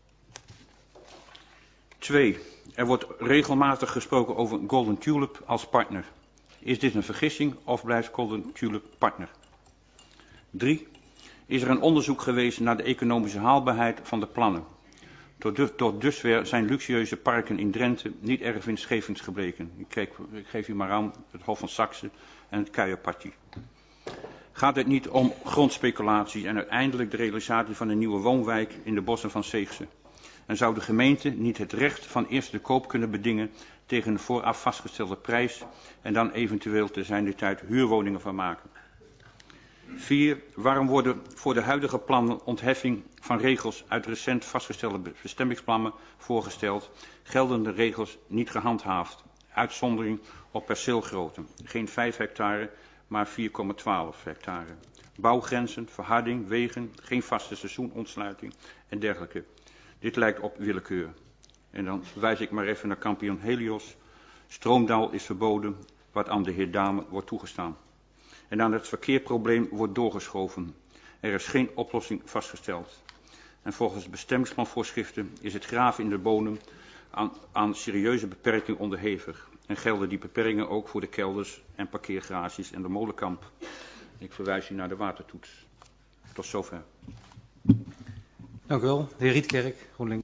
2. Er wordt regelmatig gesproken over Golden Tulip als partner. Is dit een vergissing of blijft Golden Tulip partner? 3. Is er een onderzoek geweest naar de economische haalbaarheid van de plannen? Tot dusver zijn luxueuze parken in Drenthe niet erg winstgevend gebleken. Ik geef u maar aan het Hof van Saxe en het Kuijerparty. Gaat het niet om grondspeculatie en uiteindelijk de realisatie van een nieuwe woonwijk in de bossen van Zeegse? en zou de gemeente niet het recht van eerste koop kunnen bedingen tegen een vooraf vastgestelde prijs en dan eventueel te zijner tijd huurwoningen van maken. 4. Waarom worden voor de huidige plannen ontheffing van regels uit recent vastgestelde bestemmingsplannen voorgesteld, geldende regels niet gehandhaafd? Uitzondering op perceelgrootte, geen 5 hectare, maar 4,12 hectare. Bouwgrenzen, verharding, wegen, geen vaste seizoenontsluiting en dergelijke. Dit lijkt op willekeur. En dan wijs ik maar even naar kampioen Helios. Stroomdal is verboden, wat aan de heer Dame wordt toegestaan. En dan het verkeerprobleem wordt doorgeschoven. Er is geen oplossing vastgesteld. En volgens de bestemmingsplanvoorschriften is het graven in de bodem aan serieuze beperking onderhevig. En gelden die beperkingen ook voor de kelders en parkeergarages en de molenkamp. Ik verwijs u naar de watertoets. Tot zover. Dank u wel. De heer Rietkerk, GroenLinks.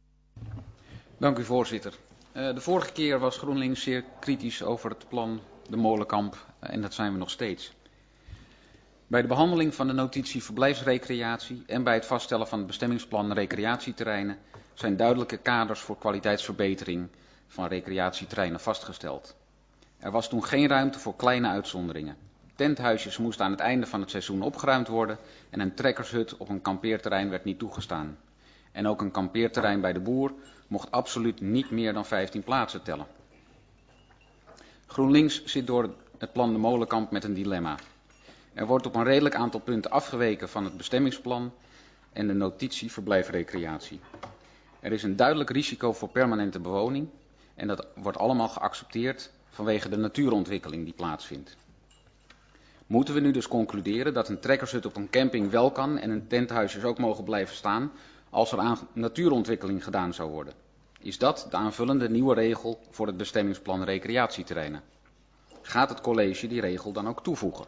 Dank u, voorzitter. De vorige keer was GroenLinks zeer kritisch over het plan de Molenkamp en dat zijn we nog steeds. Bij de behandeling van de notitie verblijfsrecreatie en bij het vaststellen van het bestemmingsplan recreatieterreinen zijn duidelijke kaders voor kwaliteitsverbetering van recreatieterreinen vastgesteld. Er was toen geen ruimte voor kleine uitzonderingen. Tenthuisjes moesten aan het einde van het seizoen opgeruimd worden en een trekkershut op een kampeerterrein werd niet toegestaan. En ook een kampeerterrein bij de boer mocht absoluut niet meer dan 15 plaatsen tellen. GroenLinks zit door het plan de Molenkamp met een dilemma. Er wordt op een redelijk aantal punten afgeweken van het bestemmingsplan en de notitie verblijfrecreatie. Er is een duidelijk risico voor permanente bewoning en dat wordt allemaal geaccepteerd vanwege de natuurontwikkeling die plaatsvindt. Moeten we nu dus concluderen dat een trekkershut op een camping wel kan en een tenthuisjes ook mogen blijven staan als er aan natuurontwikkeling gedaan zou worden? Is dat de aanvullende nieuwe regel voor het bestemmingsplan recreatieterreinen? Gaat het college die regel dan ook toevoegen?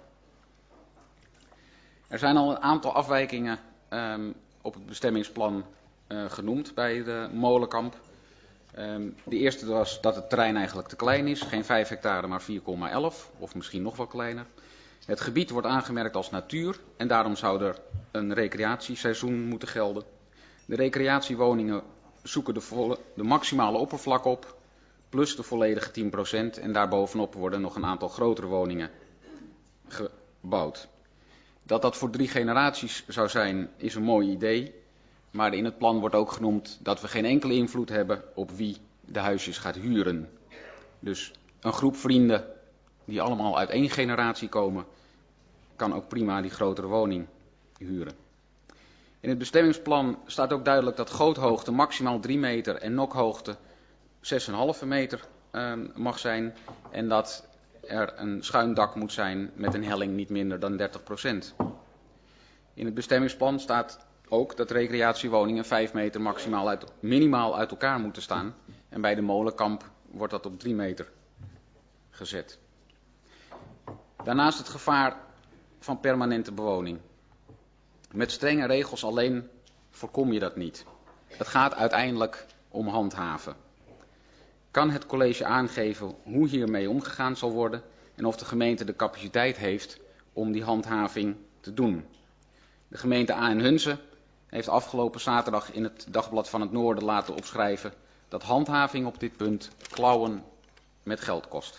Er zijn al een aantal afwijkingen op het bestemmingsplan genoemd bij de Molenkamp. De eerste was dat het terrein eigenlijk te klein is, geen 5 hectare maar 4,11 of misschien nog wel kleiner. Het gebied wordt aangemerkt als natuur en daarom zou er een recreatieseizoen moeten gelden. De recreatiewoningen zoeken de maximale oppervlak op, plus de volledige 10% en daarbovenop worden nog een aantal grotere woningen gebouwd. Dat dat voor 3 generaties zou zijn is een mooi idee, maar in het plan wordt ook genoemd dat we geen enkele invloed hebben op wie de huisjes gaat huren. Dus een groep vrienden die allemaal uit 1 generatie komen, kan ook prima die grotere woning huren. In het bestemmingsplan staat ook duidelijk dat goothoogte maximaal 3 meter en nokhoogte 6,5 meter mag zijn. En dat er een schuin dak moet zijn met een helling niet minder dan 30%. In het bestemmingsplan staat ook dat recreatiewoningen 5 meter minimaal uit elkaar moeten staan. En bij de Molenkamp wordt dat op 3 meter gezet. Daarnaast het gevaar van permanente bewoning. Met strenge regels alleen voorkom je dat niet. Het gaat uiteindelijk om handhaven. Kan het college aangeven hoe hiermee omgegaan zal worden en of de gemeente de capaciteit heeft om die handhaving te doen? De gemeente Aen-Hunze heeft afgelopen zaterdag in het Dagblad van het Noorden laten opschrijven dat handhaving op dit punt klauwen met geld kost.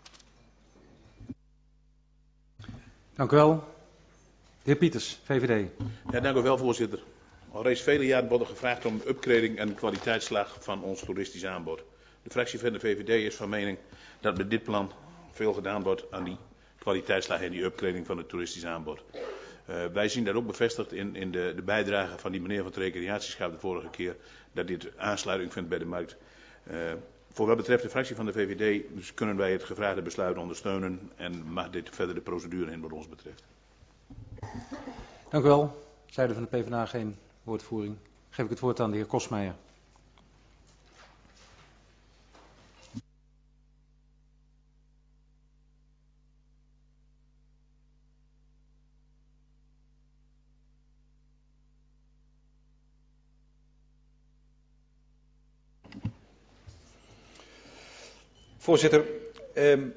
Dank u wel. De heer Pieters, VVD. Ja, dank u wel, voorzitter. Al reeds vele jaren wordt er gevraagd om upgrading en kwaliteitsslag van ons toeristisch aanbod. De fractie van de VVD is van mening dat met dit plan veel gedaan wordt aan die kwaliteitsslag en die upgrading van het toeristisch aanbod. Wij zien dat ook bevestigd in de bijdrage van die meneer van het recreatieschap de vorige keer, dat dit aansluiting vindt bij de markt. Voor wat betreft de fractie van de VVD dus kunnen wij het gevraagde besluit ondersteunen en mag dit verder de procedure in wat ons betreft. Dank u wel. Zijde van de PvdA geen woordvoering. Geef ik het woord aan de heer Kosmeijer. Voorzitter,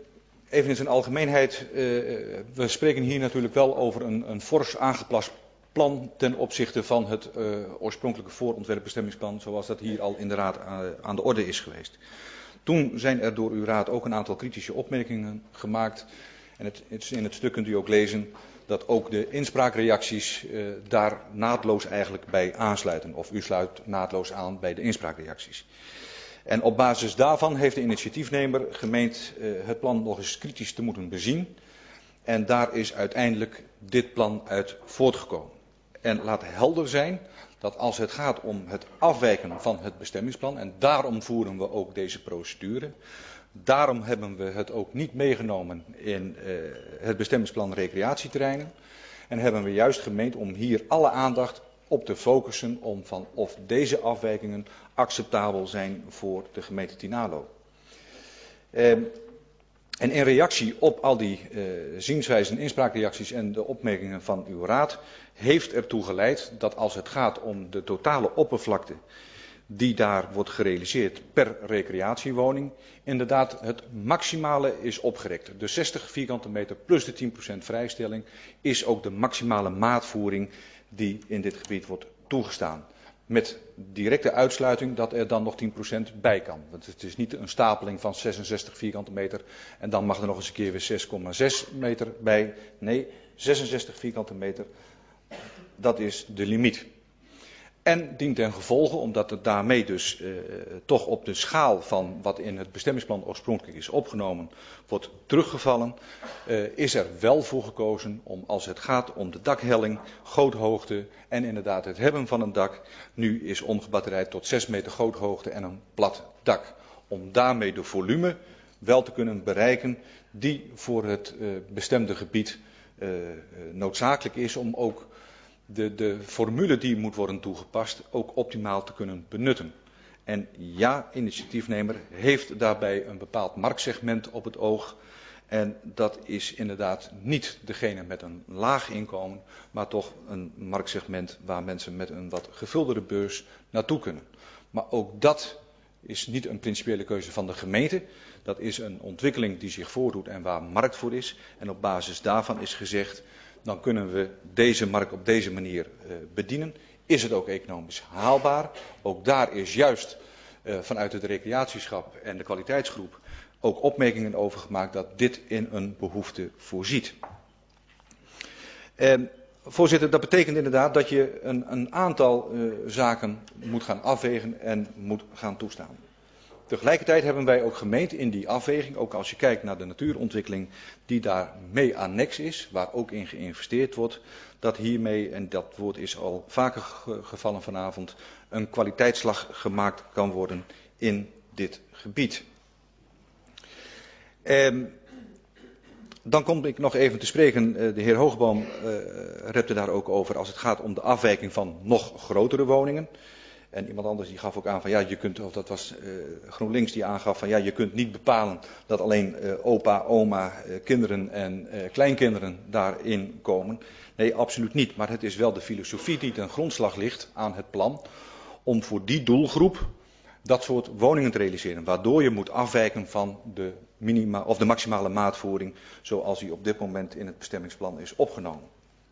even in zijn algemeenheid. We spreken hier natuurlijk wel over een fors aangepast plan ten opzichte van het oorspronkelijke voorontwerpbestemmingsplan, zoals dat hier al in de Raad aan de orde is geweest. Toen zijn er door uw Raad ook een aantal kritische opmerkingen gemaakt. En in het stuk kunt u ook lezen dat ook de inspraakreacties daar naadloos eigenlijk bij aansluiten. Of u sluit naadloos aan bij de inspraakreacties. En op basis daarvan heeft de initiatiefnemer gemeend het plan nog eens kritisch te moeten bezien. En daar is uiteindelijk dit plan uit voortgekomen. En laat helder zijn dat als het gaat om het afwijken van het bestemmingsplan, en daarom voeren we ook deze procedure, daarom hebben we het ook niet meegenomen in het bestemmingsplan recreatieterreinen, en hebben we juist gemeend om hier alle aandacht op te focussen om van of deze afwijkingen acceptabel zijn voor de gemeente Tynaarlo. En in reactie op al die zienswijzen, inspraakreacties en de opmerkingen van uw Raad heeft ertoe geleid dat als het gaat om de totale oppervlakte die daar wordt gerealiseerd per recreatiewoning, inderdaad het maximale is opgerekt. De 60 vierkante meter plus de 10% vrijstelling is ook de maximale maatvoering die in dit gebied wordt toegestaan. Met directe uitsluiting dat er dan nog 10% bij kan. Want het is niet een stapeling van 66 vierkante meter en dan mag er nog eens een keer weer 6,6 meter bij. Nee, 66 vierkante meter, dat is de limiet. En dient ten gevolge, omdat het daarmee dus toch op de schaal van wat in het bestemmingsplan oorspronkelijk is opgenomen, wordt teruggevallen, is er wel voor gekozen om als het gaat om de dakhelling, goothoogte en inderdaad het hebben van een dak, nu is omgebatterijd tot 6 meter goothoogte en een plat dak. Om daarmee de volume wel te kunnen bereiken die voor het bestemde gebied noodzakelijk is om ook de formule die moet worden toegepast ook optimaal te kunnen benutten. En ja, initiatiefnemer heeft daarbij een bepaald marktsegment op het oog. En dat is inderdaad niet degene met een laag inkomen, maar toch een marktsegment waar mensen met een wat gevuldere beurs naartoe kunnen. Maar ook dat is niet een principiële keuze van de gemeente. Dat is een ontwikkeling die zich voordoet en waar markt voor is. En op basis daarvan is gezegd, dan kunnen we deze markt op deze manier bedienen. Is het ook economisch haalbaar? Ook daar is juist vanuit het recreatieschap en de kwaliteitsgroep ook opmerkingen over gemaakt dat dit in een behoefte voorziet. Voorzitter, dat betekent inderdaad dat je een aantal zaken moet gaan afwegen en moet gaan toestaan. Tegelijkertijd hebben wij ook gemeend in die afweging, ook als je kijkt naar de natuurontwikkeling die daar mee annex is, waar ook in geïnvesteerd wordt, dat hiermee, en dat woord is al vaker gevallen vanavond, een kwaliteitsslag gemaakt kan worden in dit gebied. Dan kom ik nog even te spreken, de heer Hoogeboom repte daar ook over als het gaat om de afwijking van nog grotere woningen. En iemand anders die gaf ook aan van ja, je kunt, of dat was GroenLinks die aangaf van ja, je kunt niet bepalen dat alleen opa, oma, kinderen en kleinkinderen daarin komen. Nee, absoluut niet. Maar het is wel de filosofie die ten grondslag ligt aan het plan om voor die doelgroep dat soort woningen te realiseren. Waardoor je moet afwijken van de maximale maatvoering zoals die op dit moment in het bestemmingsplan is opgenomen.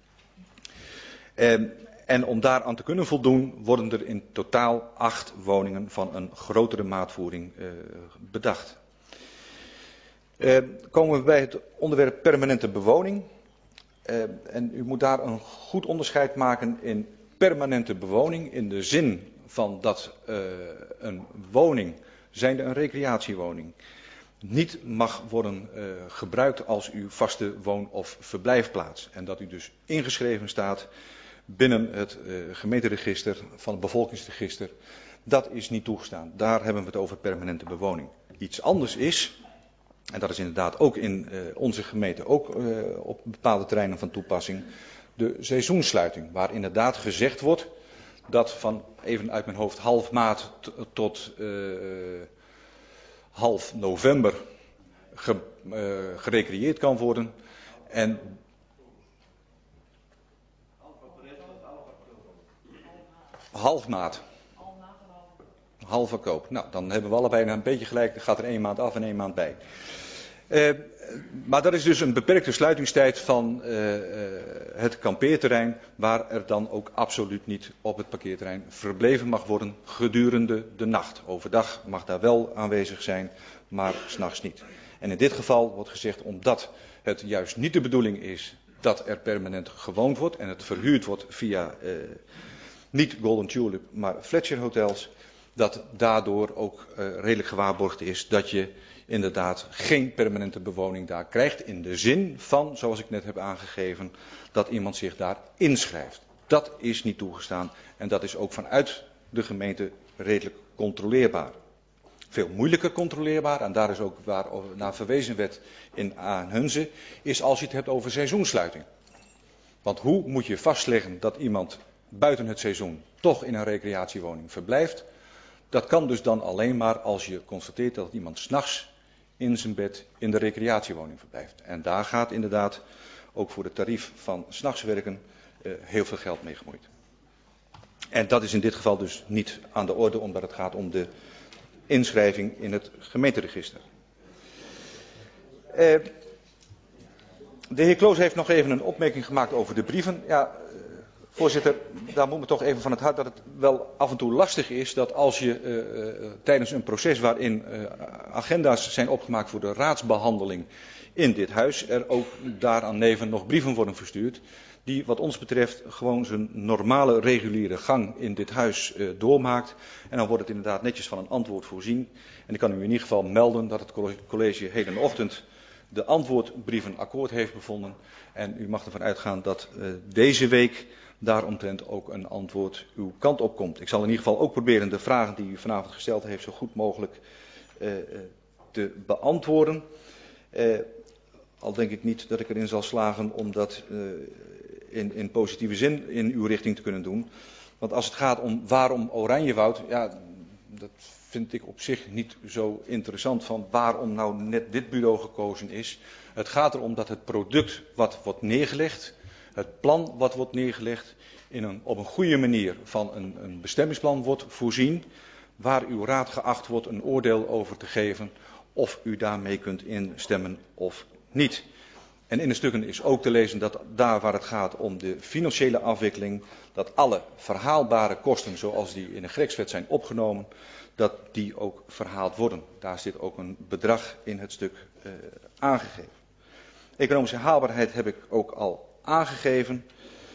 En om daaraan te kunnen voldoen worden er in totaal 8 woningen van een grotere maatvoering bedacht. Komen we bij het onderwerp permanente bewoning. En u moet daar een goed onderscheid maken in permanente bewoning in de zin van dat een woning, zijnde een recreatiewoning, niet mag worden gebruikt als uw vaste woon- of verblijfplaats. En dat u dus ingeschreven staat binnen het gemeenteregister van het bevolkingsregister. Dat is niet toegestaan. Daar hebben we het over permanente bewoning. Iets anders is, en dat is inderdaad ook in onze gemeente ook op bepaalde terreinen van toepassing, de seizoensluiting. Waar inderdaad gezegd wordt dat van, even uit mijn hoofd, half maart tot half november gerecreëerd kan worden. En half maart. Half verkoop. Nou, dan hebben we allebei een beetje gelijk. Dan gaat er 1 maand af en 1 maand bij. Maar dat is dus een beperkte sluitingstijd van het kampeerterrein, waar er dan ook absoluut niet op het parkeerterrein verbleven mag worden gedurende de nacht. Overdag mag daar wel aanwezig zijn, maar 's nachts niet. En in dit geval wordt gezegd, omdat het juist niet de bedoeling is dat er permanent gewoond wordt en het verhuurd wordt via niet Golden Tulip, maar Fletcher hotels, dat daardoor ook redelijk gewaarborgd is dat je inderdaad geen permanente bewoning daar krijgt, in de zin van, zoals ik net heb aangegeven, dat iemand zich daar inschrijft. Dat is niet toegestaan en dat is ook vanuit de gemeente redelijk controleerbaar. Veel moeilijker controleerbaar, en daar is ook waar naar verwezen werd in Aanhunze, is als je het hebt over seizoensluiting. Want hoe moet je vastleggen dat iemand buiten het seizoen toch in een recreatiewoning verblijft? Dat kan dus dan alleen maar als je constateert dat iemand 's nachts in zijn bed in de recreatiewoning verblijft. En daar gaat inderdaad ook voor het tarief van 's nachts werken heel veel geld mee gemoeid. En dat is in dit geval dus niet aan de orde, omdat het gaat om de inschrijving in het gemeenteregister. De heer Kloos heeft nog even een opmerking gemaakt over de brieven. Ja, voorzitter, daar moet me toch even van het hart dat het wel af en toe lastig is dat als je tijdens een proces waarin agenda's zijn opgemaakt voor de raadsbehandeling in dit huis, er ook daaraan neven nog brieven worden verstuurd, die wat ons betreft gewoon zijn normale reguliere gang in dit huis doormaakt. En dan wordt het inderdaad netjes van een antwoord voorzien. En ik kan u in ieder geval melden dat het college hedenochtend de antwoordbrieven akkoord heeft bevonden. En u mag ervan uitgaan dat deze week daaromtrent ook een antwoord uw kant op komt. Ik zal in ieder geval ook proberen de vragen die u vanavond gesteld heeft zo goed mogelijk te beantwoorden. Al denk ik niet dat ik erin zal slagen om dat in positieve zin in uw richting te kunnen doen. Want als het gaat om waarom Oranjewoud, ja, dat vind ik op zich niet zo interessant van waarom nou net dit bureau gekozen is. Het gaat erom dat het product wat wordt neergelegd, het plan wat wordt neergelegd, op een goede manier van een bestemmingsplan wordt voorzien, waar uw raad geacht wordt een oordeel over te geven of u daarmee kunt instemmen of niet. En in de stukken is ook te lezen dat daar waar het gaat om de financiële afwikkeling, dat alle verhaalbare kosten zoals die in de Grekswet zijn opgenomen, dat die ook verhaald worden. Daar zit ook een bedrag in het stuk aangegeven. Economische haalbaarheid heb ik ook al aangegeven.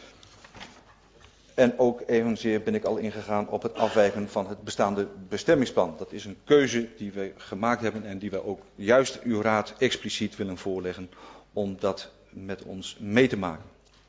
En ook evenzeer ben ik al ingegaan op het afwijken van het bestaande bestemmingsplan. Dat is een keuze die we gemaakt hebben en die we ook juist uw raad expliciet willen voorleggen om dat met ons mee te maken.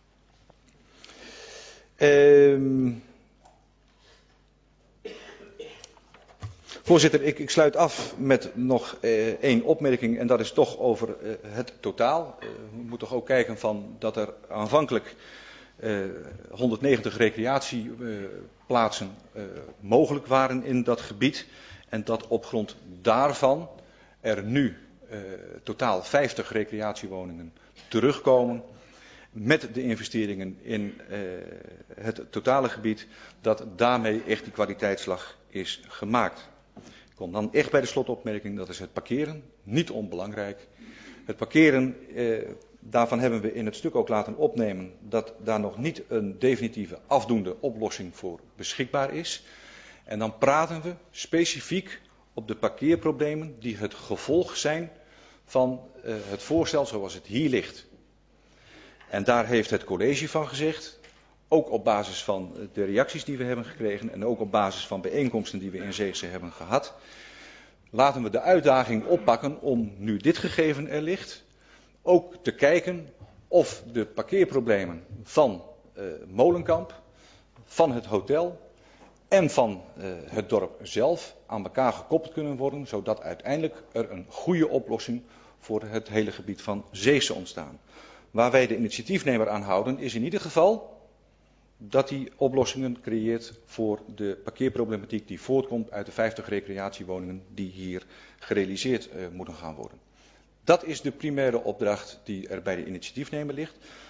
Voorzitter, ik sluit af met nog één opmerking en dat is toch over het totaal. We moeten toch ook kijken van dat er aanvankelijk 190 recreatieplaatsen mogelijk waren in dat gebied en dat op grond daarvan er nu totaal 50 recreatiewoningen terugkomen met de investeringen in het totale gebied, dat daarmee echt die kwaliteitsslag is gemaakt. Ik kom dan echt bij de slotopmerking, dat is het parkeren, niet onbelangrijk. Het parkeren, daarvan hebben we in het stuk ook laten opnemen dat daar nog niet een definitieve afdoende oplossing voor beschikbaar is. En dan praten we specifiek op de parkeerproblemen die het gevolg zijn van het voorstel zoals het hier ligt. En daar heeft het college van gezegd, ook op basis van de reacties die we hebben gekregen en ook op basis van bijeenkomsten die we in Zeegse hebben gehad, laten we de uitdaging oppakken om, nu dit gegeven er ligt, ook te kijken of de parkeerproblemen van Molenkamp, van het hotel en van het dorp zelf aan elkaar gekoppeld kunnen worden, zodat uiteindelijk er een goede oplossing voor het hele gebied van Zeegse ontstaan. Waar wij de initiatiefnemer aan houden is in ieder geval dat die oplossingen creëert voor de parkeerproblematiek die voortkomt uit de 50 recreatiewoningen die hier gerealiseerd moeten gaan worden. Dat is de primaire opdracht die er bij de initiatiefnemer ligt.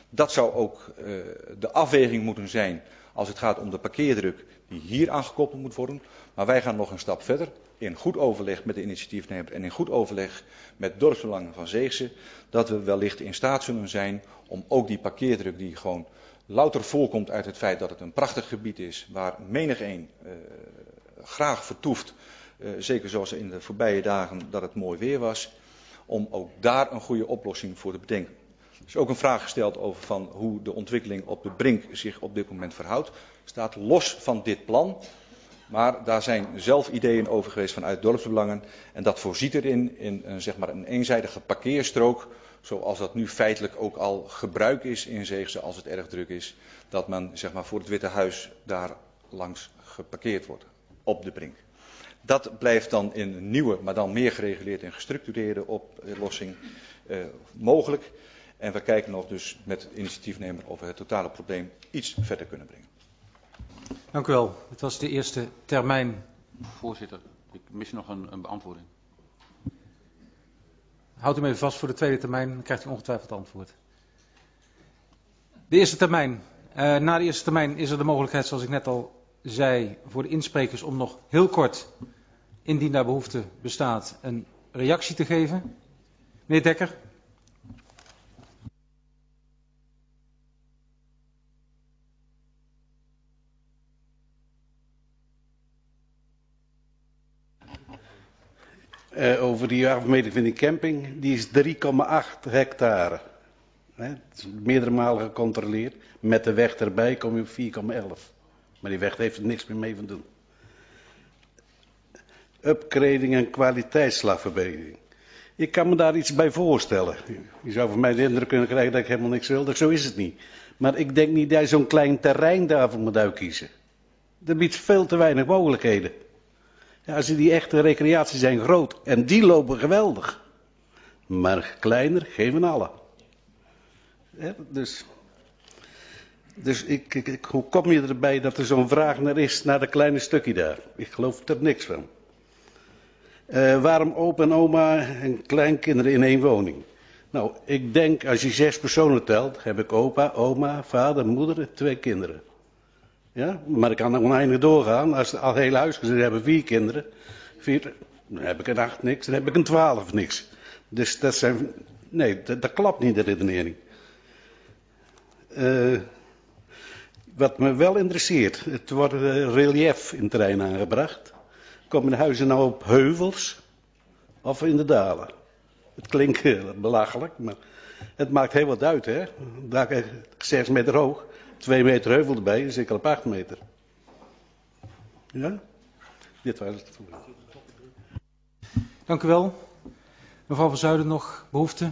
Dat zou ook de afweging moeten zijn als het gaat om de parkeerdruk die hier aangekoppeld moet worden. Maar wij gaan nog een stap verder, in goed overleg met de initiatiefnemer en in goed overleg met dorpsbelangen van Zeegse, dat we wellicht in staat zullen zijn om ook die parkeerdruk die gewoon louter voorkomt uit het feit dat het een prachtig gebied is, waar menigeen graag vertoeft, zeker zoals in de voorbije dagen dat het mooi weer was, om ook daar een goede oplossing voor te bedenken. Er is ook een vraag gesteld over van hoe de ontwikkeling op de Brink zich op dit moment verhoudt. Staat los van dit plan, maar daar zijn zelf ideeën over geweest vanuit dorpsbelangen. En dat voorziet erin in zeg maar een eenzijdige parkeerstrook, zoals dat nu feitelijk ook al gebruik is in Zeegse als het erg druk is. Dat men zeg maar voor het Witte Huis daar langs geparkeerd wordt, op de Brink. Dat blijft dan in een nieuwe, maar dan meer gereguleerde en gestructureerde oplossing mogelijk. En we kijken nog dus met de initiatiefnemer of we het totale probleem iets verder kunnen brengen. Dank u wel. Het was de eerste termijn. Voorzitter, ik mis nog een beantwoording. Houdt u me even vast voor de tweede termijn, dan krijgt u ongetwijfeld antwoord. De eerste termijn. Na de eerste termijn is er de mogelijkheid, zoals ik net al zei, voor de insprekers om nog heel kort, indien daar behoefte bestaat, een reactie te geven. Meneer Dekker. Over die afmeting van die camping, die is 3,8 hectare. Het is meerdere malen gecontroleerd. Met de weg erbij kom je op 4,11. Maar die weg heeft er niks meer mee van doen. Upgrading en kwaliteitsslagverbetering. Ik kan me daar iets bij voorstellen. Je zou van mij de indruk kunnen krijgen dat ik helemaal niks wil. Zo is het niet. Maar ik denk niet dat je zo'n klein terrein daarvoor moet uitkiezen. Er biedt veel te weinig mogelijkheden. Ja, als die echte recreatie zijn groot en die lopen geweldig. Maar kleiner, geen van allen. Ja, dus hoe kom je erbij dat er zo'n vraag naar is, naar dat kleine stukje daar? Ik geloof er niks van. Waarom opa en oma en kleinkinderen in één woning? Nou, ik denk als je 6 personen telt, heb ik opa, oma, vader, moeder, 2 kinderen. Ja, maar ik kan oneindig doorgaan. Als het al heel huisgezin hebben 4 kinderen, 4, dan heb ik een 8 niks, dan heb ik een 12 niks. Dus dat zijn, nee, dat klopt niet de redenering. Wat me wel interesseert, het wordt relief in het terrein aangebracht. Komen de huizen nou op heuvels of in de dalen? Het klinkt belachelijk, maar het maakt heel wat uit, hè? Daar 6 meter hoog, 2 meter heuvel erbij, dan zit ik al op 8 meter. Ja? Dit was het. Dank u wel. Mevrouw van Zuiden, nog behoefte?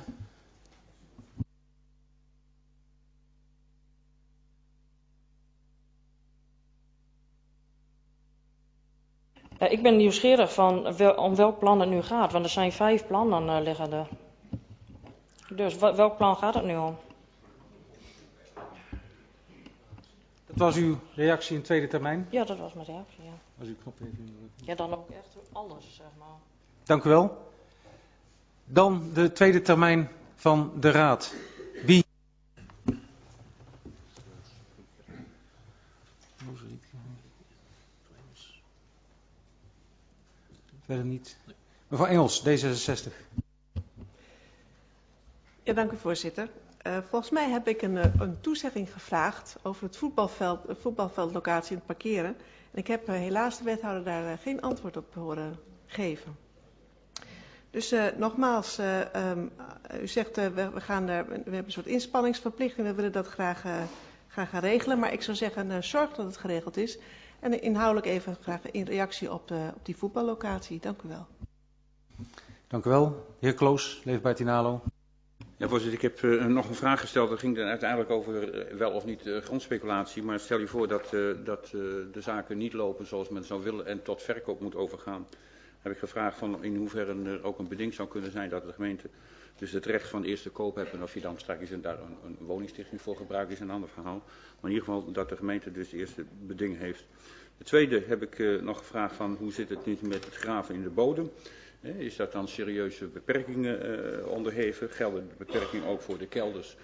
Ik ben nieuwsgierig van om welk plan het nu gaat, want er zijn 5 plannen liggende. Dus welk plan gaat het nu om? Dat was uw reactie in tweede termijn? Ja, dat was mijn reactie, ja. Als u knop even indrukt. Ja, dan ook echt alles, zeg maar. Dank u wel. Dan de tweede termijn van de Raad. Wie? Verder niet. Mevrouw Engels, D66. Ja, dank u voorzitter. Volgens mij heb ik een toezegging gevraagd over het voetbalveldlocatie en het parkeren. En ik heb helaas de wethouder daar geen antwoord op horen geven. Dus nogmaals, u zegt we hebben een soort inspanningsverplichting, we willen dat graag gaan regelen. Maar ik zou zeggen, zorg dat het geregeld is. En inhoudelijk even graag in reactie op die voetballocatie. Dank u wel. Dank u wel. De heer Kloos, Leefbaar Tinalo. Ja, voorzitter, ik heb nog een vraag gesteld. Dat ging dan uiteindelijk over wel of niet grondspeculatie. Maar stel je voor dat de zaken niet lopen zoals men zou willen en tot verkoop moet overgaan. Heb ik gevraagd van in hoeverre er ook een beding zou kunnen zijn dat de gemeente dus het recht van eerste koop heeft. En of je dan straks daar een woningstichting voor gebruikt is een ander verhaal. Maar in ieder geval dat de gemeente dus de eerste beding heeft. De tweede heb ik nog gevraagd van hoe zit het nu met het graven in de bodem. Is dat dan serieuze beperkingen onderheven? Gelden de beperkingen ook voor de kelders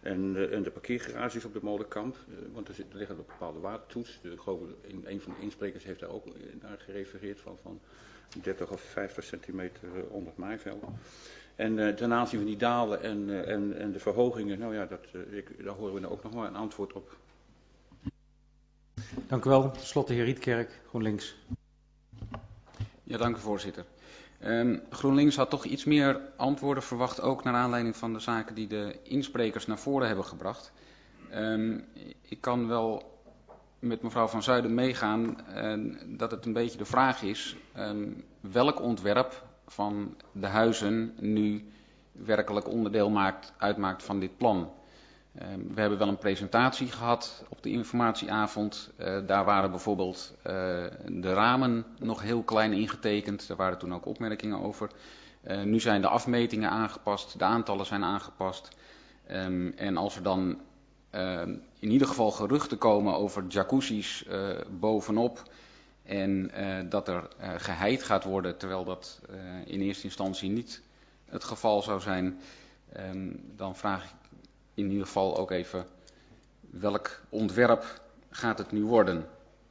En de parkeergarages op de Molenkamp, want er liggen op bepaalde watertoets. Een van de insprekers heeft daar ook naar gerefereerd van 30 of 50 centimeter onder het maaiveld. En ten aanzien van die dalen en de verhogingen, nou ja, daar horen we nou ook nog maar een antwoord op. Dank u wel. Tot slot de heer Rietkerk, GroenLinks. Ja, dank u voorzitter. GroenLinks had toch iets meer antwoorden verwacht, ook naar aanleiding van de zaken die de insprekers naar voren hebben gebracht. Ik kan wel met mevrouw Van Zuiden meegaan dat het een beetje de vraag is welk ontwerp van de huizen nu werkelijk onderdeel uitmaakt van dit plan. We hebben wel een presentatie gehad op de informatieavond. Daar waren bijvoorbeeld de ramen nog heel klein ingetekend. Daar waren toen ook opmerkingen over. Nu zijn de afmetingen aangepast, de aantallen zijn aangepast. En als er dan in ieder geval geruchten komen over jacuzzi's bovenop en dat er geheid gaat worden, terwijl dat in eerste instantie niet het geval zou zijn, dan vraag ik in ieder geval ook even welk ontwerp gaat het nu worden.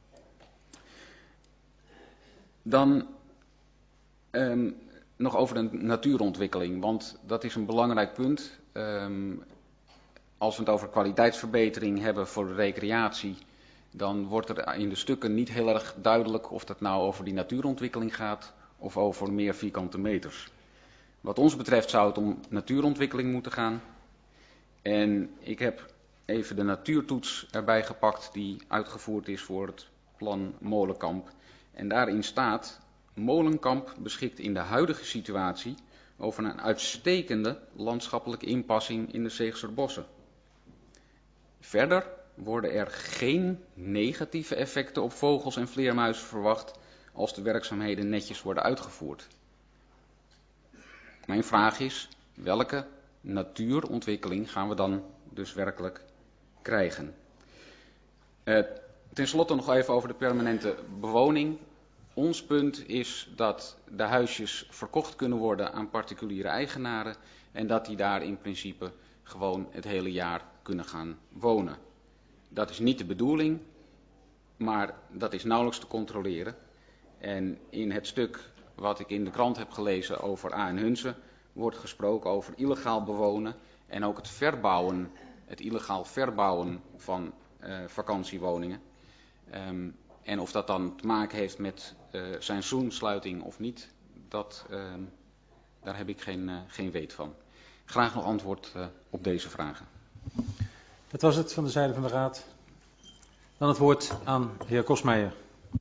Dan nog over de natuurontwikkeling, want dat is een belangrijk punt. Als we het over kwaliteitsverbetering hebben voor de recreatie, dan wordt er in de stukken niet heel erg duidelijk of dat nou over die natuurontwikkeling gaat of over meer vierkante meters. Wat ons betreft zou het om natuurontwikkeling moeten gaan. En ik heb even de natuurtoets erbij gepakt die uitgevoerd is voor het plan Molenkamp. En daarin staat: Molenkamp beschikt in de huidige situatie over een uitstekende landschappelijke inpassing in de Zeegser bossen. Verder worden er geen negatieve effecten op vogels en vleermuizen verwacht als de werkzaamheden netjes worden uitgevoerd. Mijn vraag is, welke natuurontwikkeling gaan we dan dus werkelijk krijgen? Ten slotte nog even over de permanente bewoning. Ons punt is dat de huisjes verkocht kunnen worden aan particuliere eigenaren en dat die daar in principe gewoon het hele jaar kunnen gaan wonen. Dat is niet de bedoeling, maar dat is nauwelijks te controleren. En in het stuk wat ik in de krant heb gelezen over A. en Hunze wordt gesproken over illegaal bewonen en ook het illegaal verbouwen van vakantiewoningen. En of dat dan te maken heeft met seizoensluiting of niet, daar heb ik geen weet van. Graag nog antwoord op deze vragen. Dat was het van de zijde van de Raad. Dan het woord aan de heer Kosmeijer.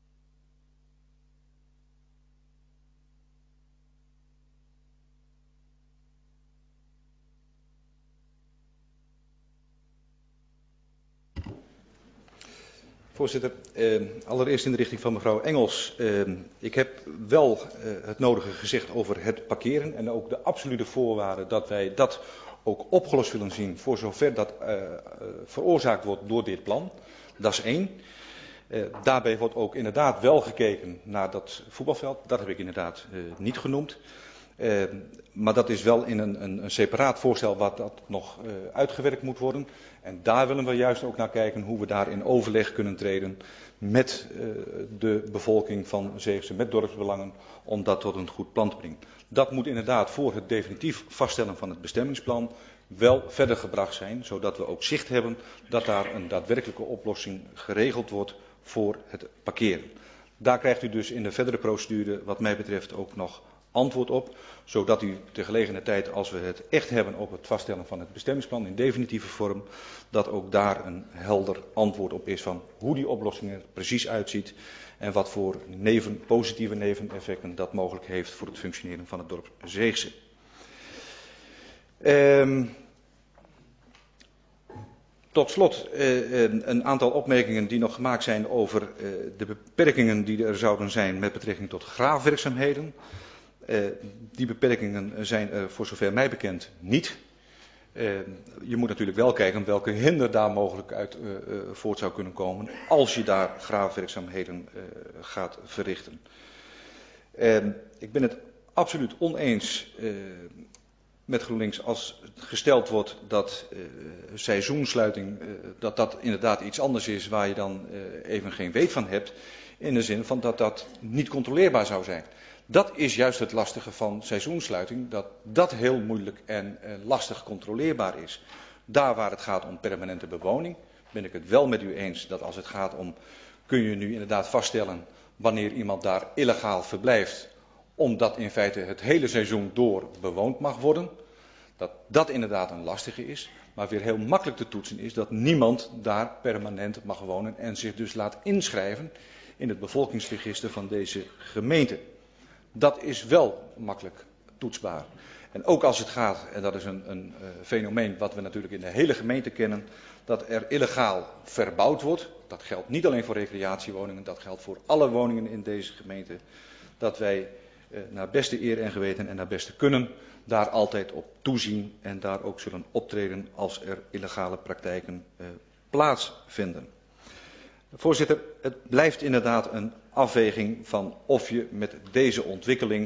Voorzitter, allereerst in de richting van mevrouw Engels. Ik heb wel het nodige gezegd over het parkeren en ook de absolute voorwaarde dat wij dat ook opgelost willen zien voor zover dat veroorzaakt wordt door dit plan. Dat is één. Daarbij wordt ook inderdaad wel gekeken naar dat voetbalveld. Dat heb ik inderdaad niet genoemd. Maar dat is wel in een separaat voorstel wat dat nog uitgewerkt moet worden. En daar willen we juist ook naar kijken hoe we daar in overleg kunnen treden met de bevolking van Zeegse, met dorpsbelangen, om dat tot een goed plan te brengen. Dat moet inderdaad voor het definitief vaststellen van het bestemmingsplan wel verder gebracht zijn, zodat we ook zicht hebben dat daar een daadwerkelijke oplossing geregeld wordt voor het parkeren. Daar krijgt u dus in de verdere procedure wat mij betreft ook nog antwoord op, zodat u te gelegener tijd, als we het echt hebben op het vaststellen van het bestemmingsplan in definitieve vorm, dat ook daar een helder antwoord op is van hoe die oplossing er precies uitziet en wat voor positieve neveneffecten dat mogelijk heeft voor het functioneren van het dorp Zeegse. Tot slot een aantal opmerkingen die nog gemaakt zijn over de beperkingen die er zouden zijn met betrekking tot graafwerkzaamheden. Die beperkingen zijn er voor zover mij bekend niet. Je moet natuurlijk wel kijken welke hinder daar mogelijk uit voort zou kunnen komen als je daar graafwerkzaamheden gaat verrichten. Ik ben het absoluut oneens met GroenLinks als gesteld wordt dat seizoensluiting, dat dat inderdaad iets anders is waar je dan even geen weet van hebt. In de zin van dat dat niet controleerbaar zou zijn. Dat is juist het lastige van seizoensluiting, dat dat heel moeilijk en lastig controleerbaar is. Daar waar het gaat om permanente bewoning, ben ik het wel met u eens dat als het gaat om, kun je nu inderdaad vaststellen wanneer iemand daar illegaal verblijft, omdat in feite het hele seizoen door bewoond mag worden. Dat dat inderdaad een lastige is, maar weer heel makkelijk te toetsen is dat niemand daar permanent mag wonen en zich dus laat inschrijven in het bevolkingsregister van deze gemeente. Dat is wel makkelijk toetsbaar. En ook als het gaat, en dat is een fenomeen wat we natuurlijk in de hele gemeente kennen, dat er illegaal verbouwd wordt. Dat geldt niet alleen voor recreatiewoningen, dat geldt voor alle woningen in deze gemeente. Dat wij naar beste eer en geweten en naar beste kunnen daar altijd op toezien en daar ook zullen optreden als er illegale praktijken plaatsvinden. Voorzitter, het blijft inderdaad een afweging van of je met deze ontwikkeling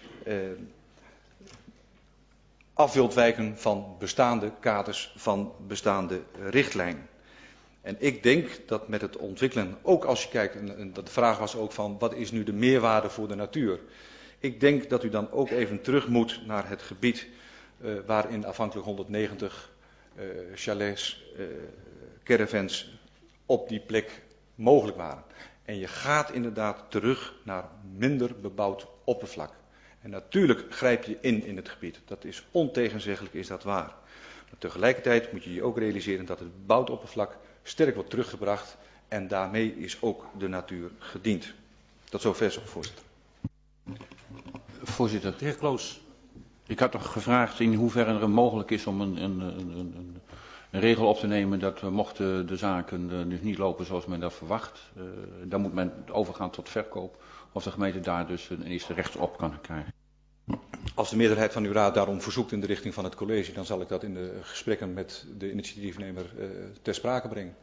af wilt wijken van bestaande kaders, van bestaande richtlijnen. En ik denk dat met het ontwikkelen, ook als je kijkt, en de vraag was ook van wat is nu de meerwaarde voor de natuur. Ik denk dat u dan ook even terug moet naar het gebied waarin afhankelijk 190 chalets, caravans op die plek mogelijk waren. En je gaat inderdaad terug naar minder bebouwd oppervlak. En natuurlijk grijp je in het gebied. Dat is ontegenzeggelijk, is dat waar. Maar tegelijkertijd moet je je ook realiseren dat het bebouwd oppervlak sterk wordt teruggebracht. En daarmee is ook de natuur gediend. Tot zover, voorzitter. Voorzitter. De heer Kloos. Ik had nog gevraagd in hoeverre er mogelijk is om een regel op te nemen dat mochten de zaken dus niet lopen zoals men dat verwacht, dan moet men overgaan tot verkoop. Of de gemeente daar dus een eerste recht op kan krijgen. Als de meerderheid van uw raad daarom verzoekt in de richting van het college, dan zal ik dat in de gesprekken met de initiatiefnemer ter sprake brengen.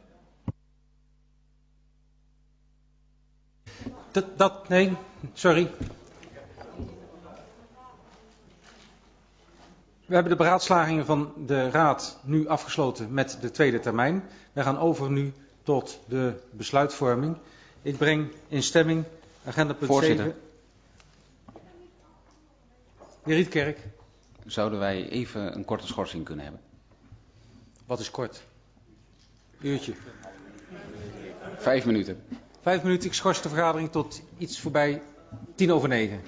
Nee, sorry. We hebben de beraadslagingen van de raad nu afgesloten met de tweede termijn. We gaan over nu tot de besluitvorming. Ik breng in stemming agenda punt 7. De heer Rietkerk. Zouden wij even een korte schorsing kunnen hebben? Wat is kort? Uurtje. 5 minuten. 5 minuten. Ik schors de vergadering tot iets voorbij 9:10.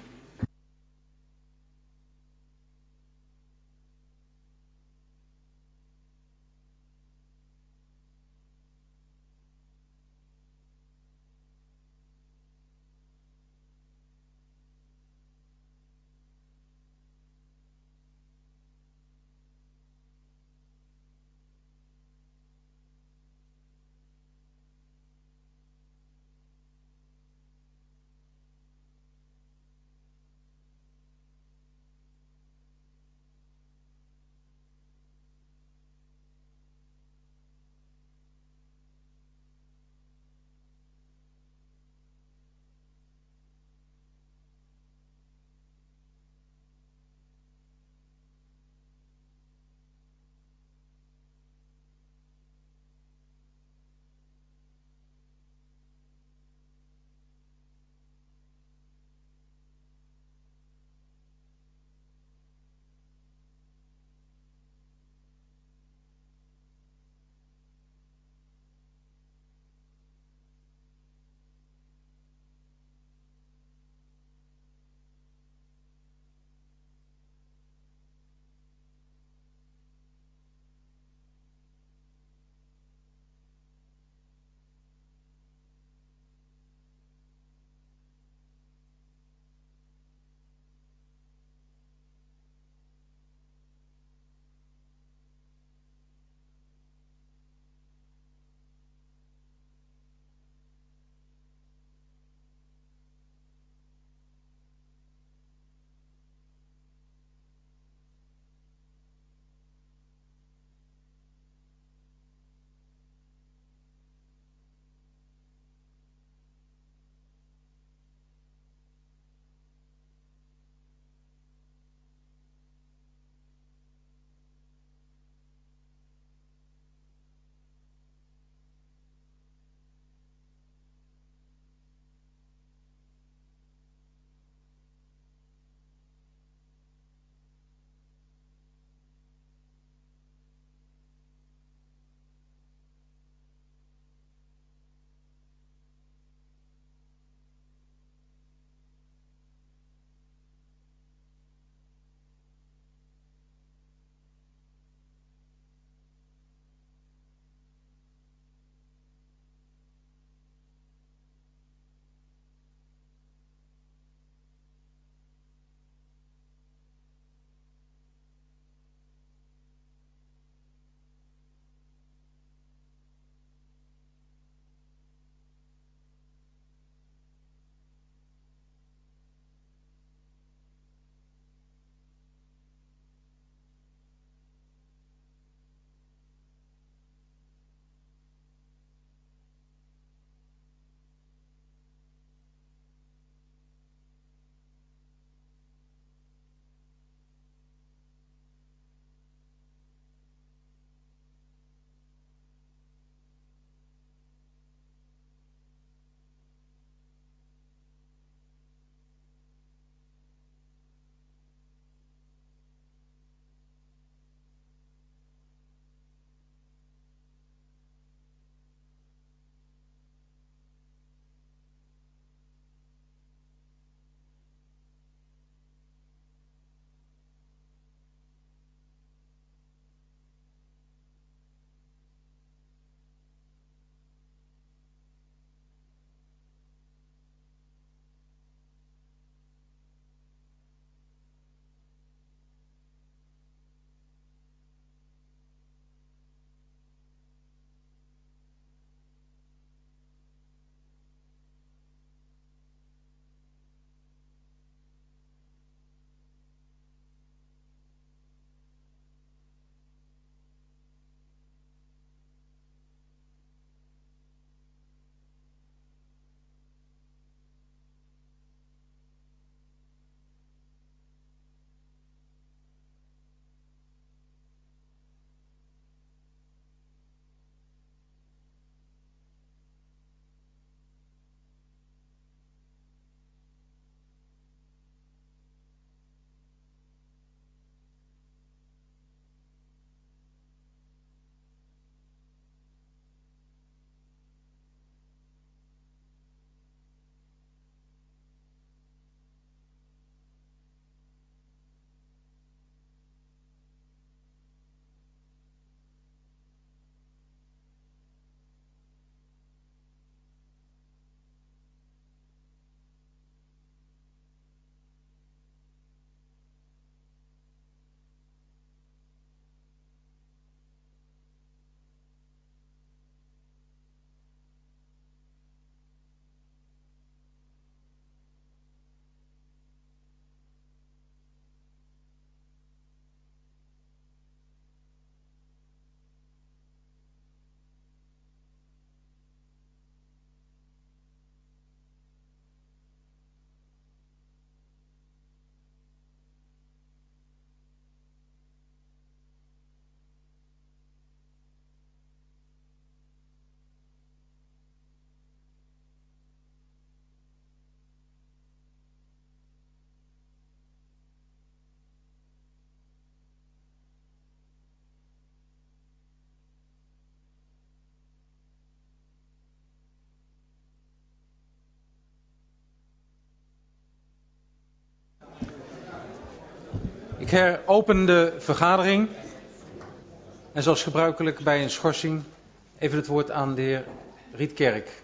heropen de vergadering. En zoals gebruikelijk bij een schorsing even het woord aan de heer Rietkerk.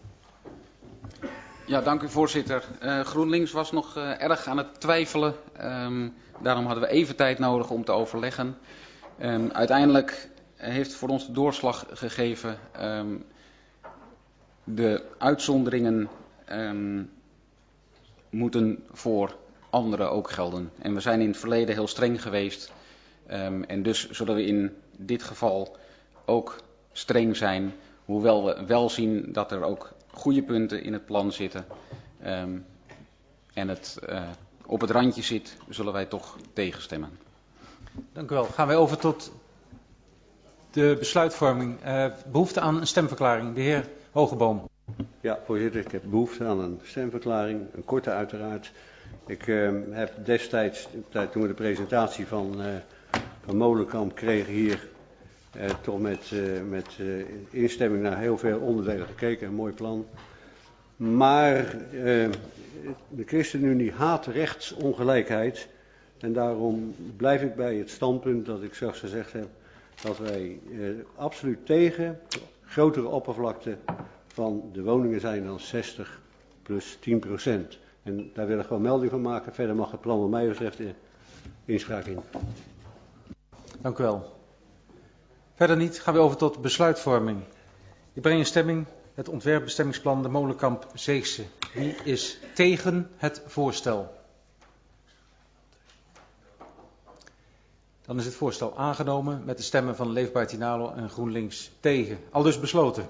Ja, dank u voorzitter. GroenLinks was nog erg aan het twijfelen. Daarom hadden we even tijd nodig om te overleggen. Uiteindelijk heeft voor ons de doorslag gegeven de uitzonderingen moeten voor anderen ook gelden. En we zijn in het verleden heel streng geweest. En dus zullen we in dit geval ook streng zijn. Hoewel we wel zien dat er ook goede punten in het plan zitten. En het op het randje zit, zullen wij toch tegenstemmen. Dank u wel. Gaan wij over tot de besluitvorming. Behoefte aan een stemverklaring. De heer Hogeboom. Ja, voorzitter, ik heb behoefte aan een stemverklaring, een korte uiteraard. Ik heb destijds, toen we de presentatie van Molenkamp kregen hier, toch met instemming naar heel veel onderdelen gekeken, een mooi plan. Maar de ChristenUnie haat rechtsongelijkheid en daarom blijf ik bij het standpunt dat ik zelfs gezegd heb dat wij absoluut tegen grotere oppervlakte van de woningen zijn dan 60 plus 10%. En daar wil ik gewoon melding van maken. Verder mag het plan wat mij betreft inspraak in. Dank u wel. Verder niet, gaan we over tot besluitvorming. Ik breng in stemming het ontwerpbestemmingsplan de Molenkamp Zeegse. Wie is tegen het voorstel? Dan is het voorstel aangenomen met de stemmen van Leefbaar Tinalo en GroenLinks tegen. Aldus besloten.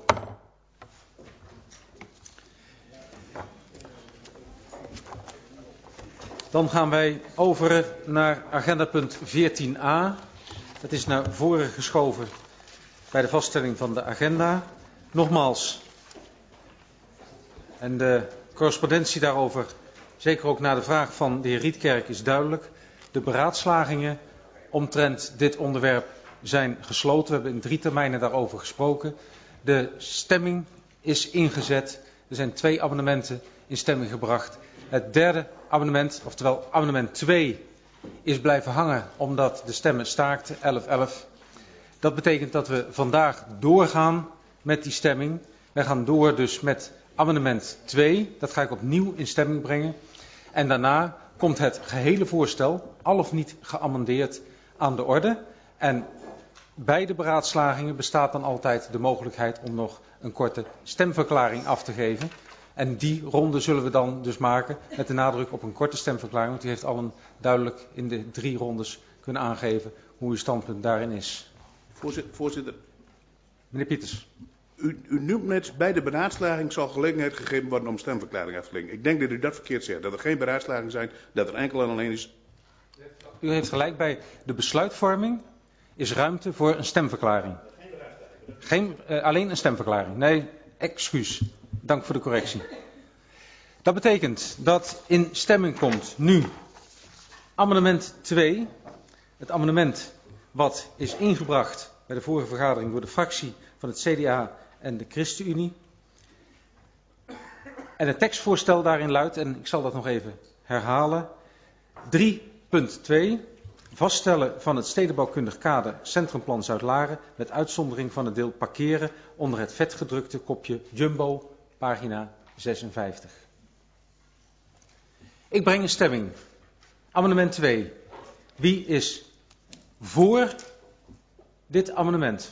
Dan gaan wij over naar agendapunt 14a. Dat is naar voren geschoven bij de vaststelling van de agenda. Nogmaals, en de correspondentie daarover, zeker ook na de vraag van de heer Rietkerk, is duidelijk. De beraadslagingen omtrent dit onderwerp zijn gesloten. We hebben in 3 termijnen daarover gesproken. De stemming is ingezet. Er zijn 2 amendementen in stemming gebracht. Het derde amendement, oftewel amendement 2, is blijven hangen omdat de stemmen staakten, 11-11. Dat betekent dat we vandaag doorgaan met die stemming. Wij gaan door dus met amendement 2. Dat ga ik opnieuw in stemming brengen. En daarna komt het gehele voorstel, al of niet geamendeerd, aan de orde. En bij de beraadslagingen bestaat dan altijd de mogelijkheid om nog een korte stemverklaring af te geven. En die ronde zullen we dan dus maken met de nadruk op een korte stemverklaring. Want u heeft allen duidelijk in de 3 rondes kunnen aangeven hoe uw standpunt daarin is. Voorzitter. Meneer Pieters. U noemt net, bij de beraadslaging zal gelegenheid gegeven worden om stemverklaring af te leggen. Ik denk dat u dat verkeerd zegt. Dat er geen beraadslaging zijn, dat er enkel en alleen is. U heeft gelijk, bij de besluitvorming is ruimte voor een stemverklaring. Alleen een stemverklaring. Nee, excuus. Dank voor de correctie. Dat betekent dat in stemming komt nu amendement 2. Het amendement wat is ingebracht bij de vorige vergadering door de fractie van het CDA en de ChristenUnie. En het tekstvoorstel daarin luidt, en ik zal dat nog even herhalen. 3.2. Vaststellen van het stedenbouwkundig kader Centrumplan Zuid-Laren met uitzondering van het deel parkeren onder het vetgedrukte kopje Jumbo, pagina 56. Ik breng in stemming amendement 2. Wie is voor dit amendement?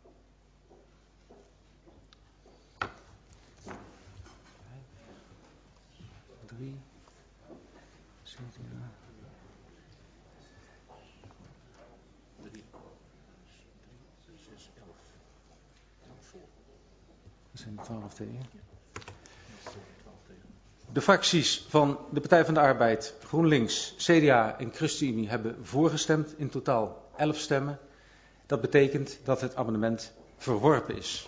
Dat zijn 12 tegen. De fracties van de Partij van de Arbeid, GroenLinks, CDA en ChristenUnie hebben voorgestemd. In totaal 11 stemmen. Dat betekent dat het amendement verworpen is.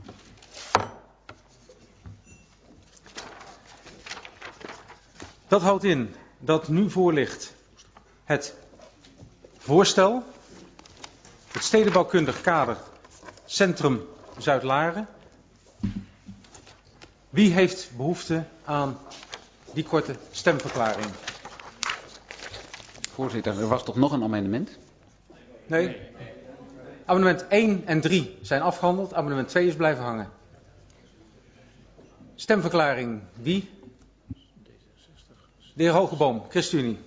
Dat houdt in dat nu voor ligt het voorstel, het stedenbouwkundig kader Centrum Zuid-Laren. Wie heeft behoefte aan die korte stemverklaring? Voorzitter, er was toch nog een amendement? Nee. Amendement 1 en 3 zijn afgehandeld. Amendement 2 is blijven hangen. Stemverklaring. Wie? De heer Hogeboom, ChristenUnie.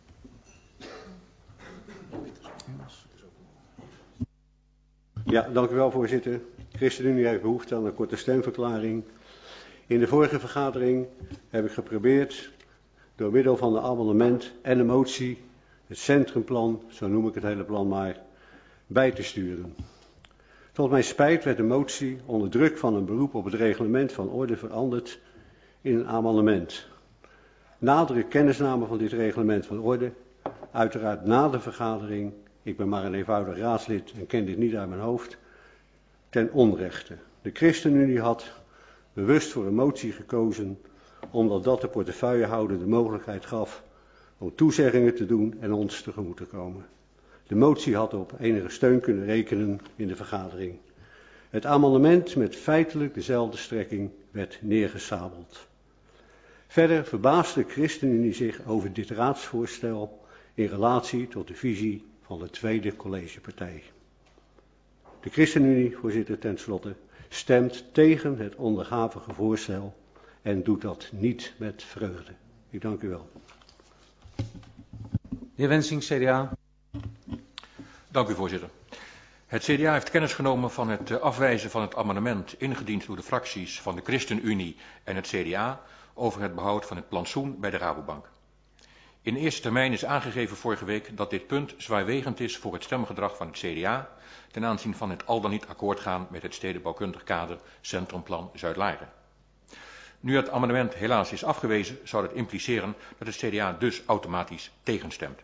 Ja, dank u wel, voorzitter. ChristenUnie heeft behoefte aan een korte stemverklaring. In de vorige vergadering heb ik geprobeerd door middel van een amendement en een motie het centrumplan, zo noem ik het hele plan maar, bij te sturen. Tot mijn spijt werd de motie onder druk van een beroep op het reglement van orde veranderd in een amendement. Nadere kennisname van dit reglement van orde, uiteraard na de vergadering, ik ben maar een eenvoudig raadslid en ken dit niet uit mijn hoofd, ten onrechte. De ChristenUnie had bewust voor een motie gekozen, omdat dat de portefeuillehouder de mogelijkheid gaf om toezeggingen te doen en ons tegemoet te komen. De motie had op enige steun kunnen rekenen in de vergadering. Het amendement met feitelijk dezelfde strekking werd neergesabeld. Verder verbaasde de ChristenUnie zich over dit raadsvoorstel in relatie tot de visie van de tweede collegepartij. De ChristenUnie, voorzitter, tenslotte, stemt tegen het onderhavige voorstel en doet dat niet met vreugde. Ik dank u wel. De heer Wensing, CDA. Dank u, voorzitter. Het CDA heeft kennis genomen van het afwijzen van het amendement ingediend door de fracties van de ChristenUnie en het CDA over het behoud van het plantsoen bij de Rabobank. In eerste termijn is aangegeven vorige week dat dit punt zwaarwegend is voor het stemgedrag van het CDA ten aanzien van het al dan niet akkoord gaan met het stedenbouwkundig kader Centrumplan Zuid-Laren. Nu het amendement helaas is afgewezen, zou dat impliceren dat het CDA dus automatisch tegenstemt.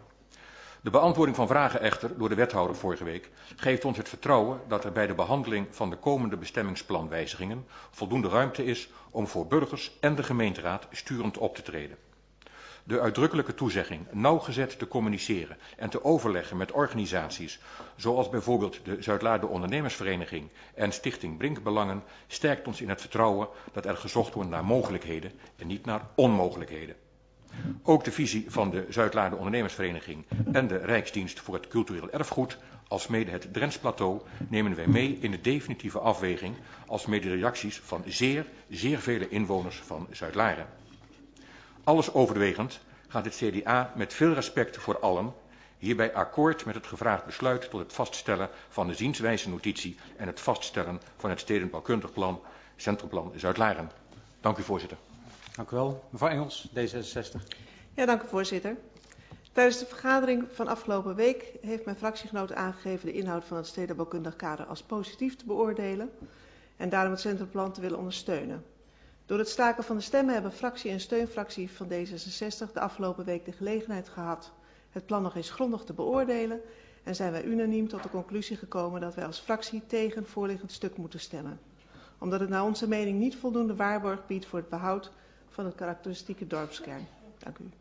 De beantwoording van vragen echter door de wethouder vorige week geeft ons het vertrouwen dat er bij de behandeling van de komende bestemmingsplanwijzigingen voldoende ruimte is om voor burgers en de gemeenteraad sturend op te treden. De uitdrukkelijke toezegging nauwgezet te communiceren en te overleggen met organisaties zoals bijvoorbeeld de Zuid-Laren Ondernemersvereniging en Stichting Brinkbelangen sterkt ons in het vertrouwen dat er gezocht wordt naar mogelijkheden en niet naar onmogelijkheden. Ook de visie van de Zuid-Laren Ondernemersvereniging en de Rijksdienst voor het Cultureel Erfgoed, alsmede het Drents Plateau, nemen wij mee in de definitieve afweging, alsmede de reacties van zeer vele inwoners van Zuid-Laren. Alles overwegend gaat het CDA met veel respect voor allen hierbij akkoord met het gevraagd besluit tot het vaststellen van de zienswijze-notitie en het vaststellen van het stedenbouwkundig plan Centrumplan Zuid-Laren. Dank u, voorzitter. Dank u wel. Mevrouw Engels, D66. Ja, dank u, voorzitter. Tijdens de vergadering van afgelopen week heeft mijn fractiegenoot aangegeven de inhoud van het stedenbouwkundig kader als positief te beoordelen en daarom het centrumplan te willen ondersteunen. Door het staken van de stemmen hebben fractie en steunfractie van D66 de afgelopen week de gelegenheid gehad het plan nog eens grondig te beoordelen en zijn wij unaniem tot de conclusie gekomen dat wij als fractie tegen het voorliggend stuk moeten stemmen. Omdat het naar onze mening niet voldoende waarborg biedt voor het behoud van het karakteristieke dorpskern. Dank u.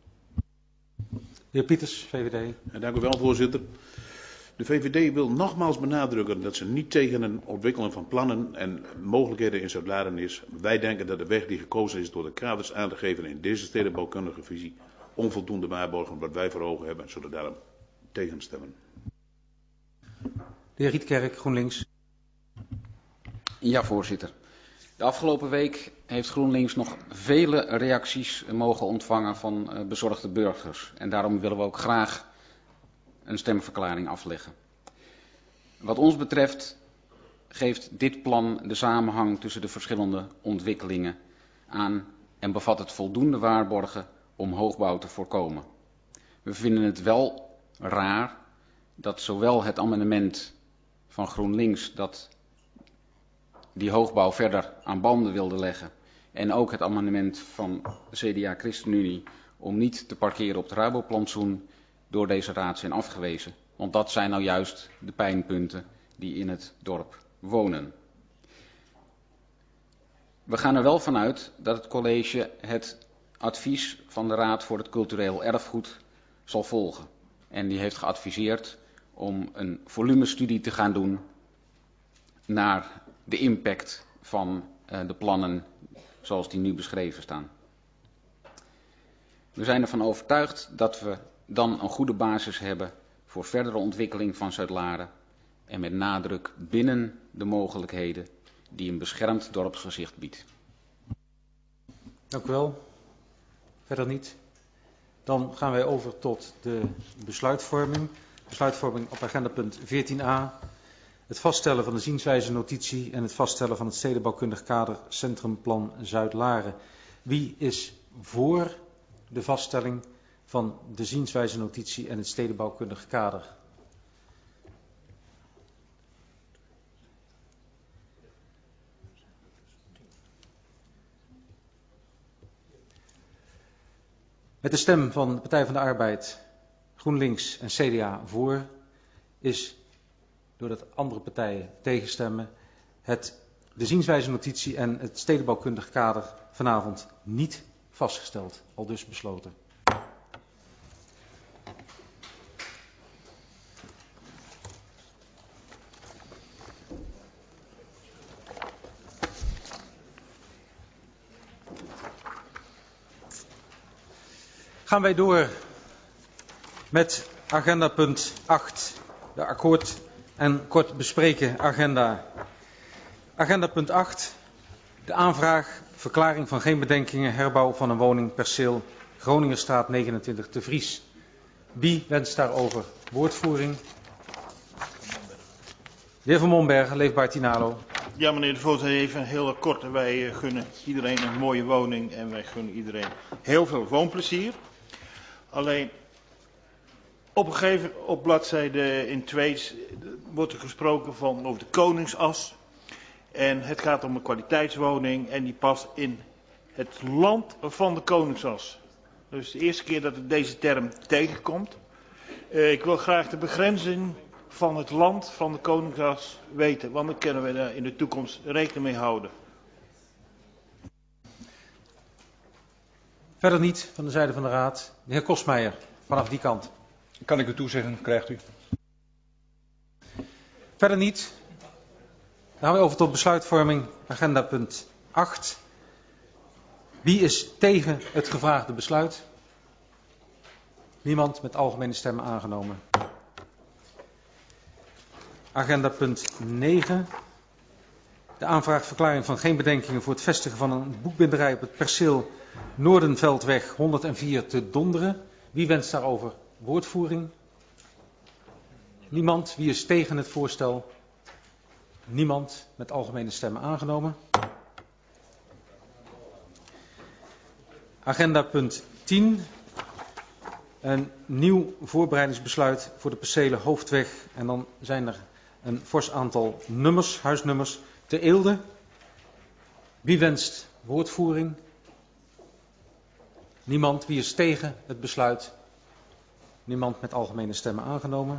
De heer Pieters, VVD. Dank u wel, voorzitter. De VVD wil nogmaals benadrukken dat ze niet tegen een ontwikkeling van plannen en mogelijkheden in Zuid-Laren is. Wij denken dat de weg die gekozen is door de kaders aan te geven in deze stedenbouwkundige visie onvoldoende waarborgen wat wij voor ogen hebben en zullen daarom tegenstemmen. De heer Rietkerk, GroenLinks. Ja, voorzitter. De afgelopen week heeft GroenLinks nog vele reacties mogen ontvangen van bezorgde burgers. En daarom willen we ook graag een stemverklaring afleggen. Wat ons betreft geeft dit plan de samenhang tussen de verschillende ontwikkelingen aan en bevat het voldoende waarborgen om hoogbouw te voorkomen. We vinden het wel raar dat zowel het amendement van GroenLinks dat die hoogbouw verder aan banden wilde leggen en ook het amendement van de CDA ChristenUnie om niet te parkeren op het Raboplantsoen door deze raad zijn afgewezen. Want dat zijn nou juist de pijnpunten die in het dorp wonen. We gaan er wel vanuit dat het college het advies van de Raad voor het Cultureel Erfgoed zal volgen. En die heeft geadviseerd om een volumestudie te gaan doen naar de impact van de plannen zoals die nu beschreven staan. We zijn ervan overtuigd dat we dan een goede basis hebben voor verdere ontwikkeling van Zuidlaren en met nadruk binnen de mogelijkheden die een beschermd dorpsgezicht biedt. Dank u wel. Verder niet. Dan gaan wij over tot de besluitvorming. Besluitvorming op agenda punt 14a. Het vaststellen van de zienswijze notitie en het vaststellen van het stedenbouwkundig kader Centrumplan Zuidlaren. Wie is voor de vaststelling van de zienswijze notitie en het stedenbouwkundig kader? Met de stem van de Partij van de Arbeid, GroenLinks en CDA voor, is doordat andere partijen tegenstemmen de zienswijze notitie en het stedenbouwkundig kader vanavond niet vastgesteld, aldus besloten. Gaan wij door met agenda punt 8, de akkoord en kort bespreken agenda. Agenda punt 8, de aanvraag, verklaring van geen bedenkingen, herbouw van een woning perceel Groningerstraat 29 te Vries. Wie wenst daarover woordvoering? De heer Van Mombergen, Leefbaar Tinalo. Ja, meneer de voorzitter, even heel kort. Wij gunnen iedereen een mooie woning en wij gunnen iedereen heel veel woonplezier. Alleen op bladzijde in 2 wordt er gesproken over de Koningsas. En het gaat om een kwaliteitswoning en die past in het land van de Koningsas. Dus de eerste keer dat deze term tegenkomt. Ik wil graag de begrenzing van het land van de Koningsas weten, want dan kunnen we daar in de toekomst rekening mee houden. Verder niet van de zijde van de Raad. De heer Kosmeijer, vanaf die kant. Kan ik u toezeggen, krijgt u. Verder niet. Dan gaan we over tot besluitvorming, agenda punt 8. Wie is tegen het gevraagde besluit? Niemand, met algemene stemmen aangenomen. Agenda punt 9. De aanvraag verklaring van geen bedenkingen voor het vestigen van een boekbinderij op het perceel Noordenveldweg 104 te Donderen. Wie wenst daarover woordvoering? Niemand. Wie is tegen het voorstel? Niemand, met algemene stemmen aangenomen. Agenda punt 10. Een nieuw voorbereidingsbesluit voor de percelen Hoofdweg. En dan zijn er een fors aantal nummers, huisnummers, te Eelde. Wie wenst woordvoering? Niemand. Wie is tegen het besluit? Niemand, met algemene stemmen aangenomen.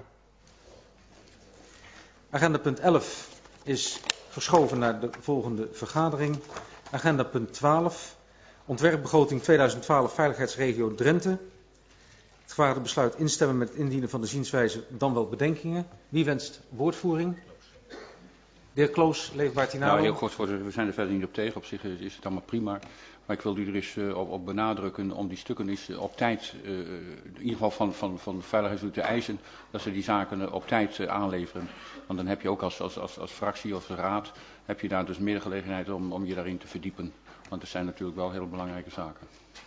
Agenda punt 11 is verschoven naar de volgende vergadering. Agenda punt 12. Ontwerpbegroting 2012 Veiligheidsregio Drenthe. Het gevraagde besluit instemmen met het indienen van de zienswijze dan wel bedenkingen. Wie wenst woordvoering? De heer Kloos, Leefbaar Tinalo. Nou, heel kort, we zijn er verder niet op tegen. Op zich is het allemaal prima. Maar ik wil u er eens op benadrukken om die stukken eens op tijd, in ieder geval van de veiligheidsdienst te eisen, dat ze die zaken op tijd aanleveren. Want dan heb je ook als fractie of raad, heb je daar dus meer gelegenheid om je daarin te verdiepen. Want het zijn natuurlijk wel heel belangrijke zaken.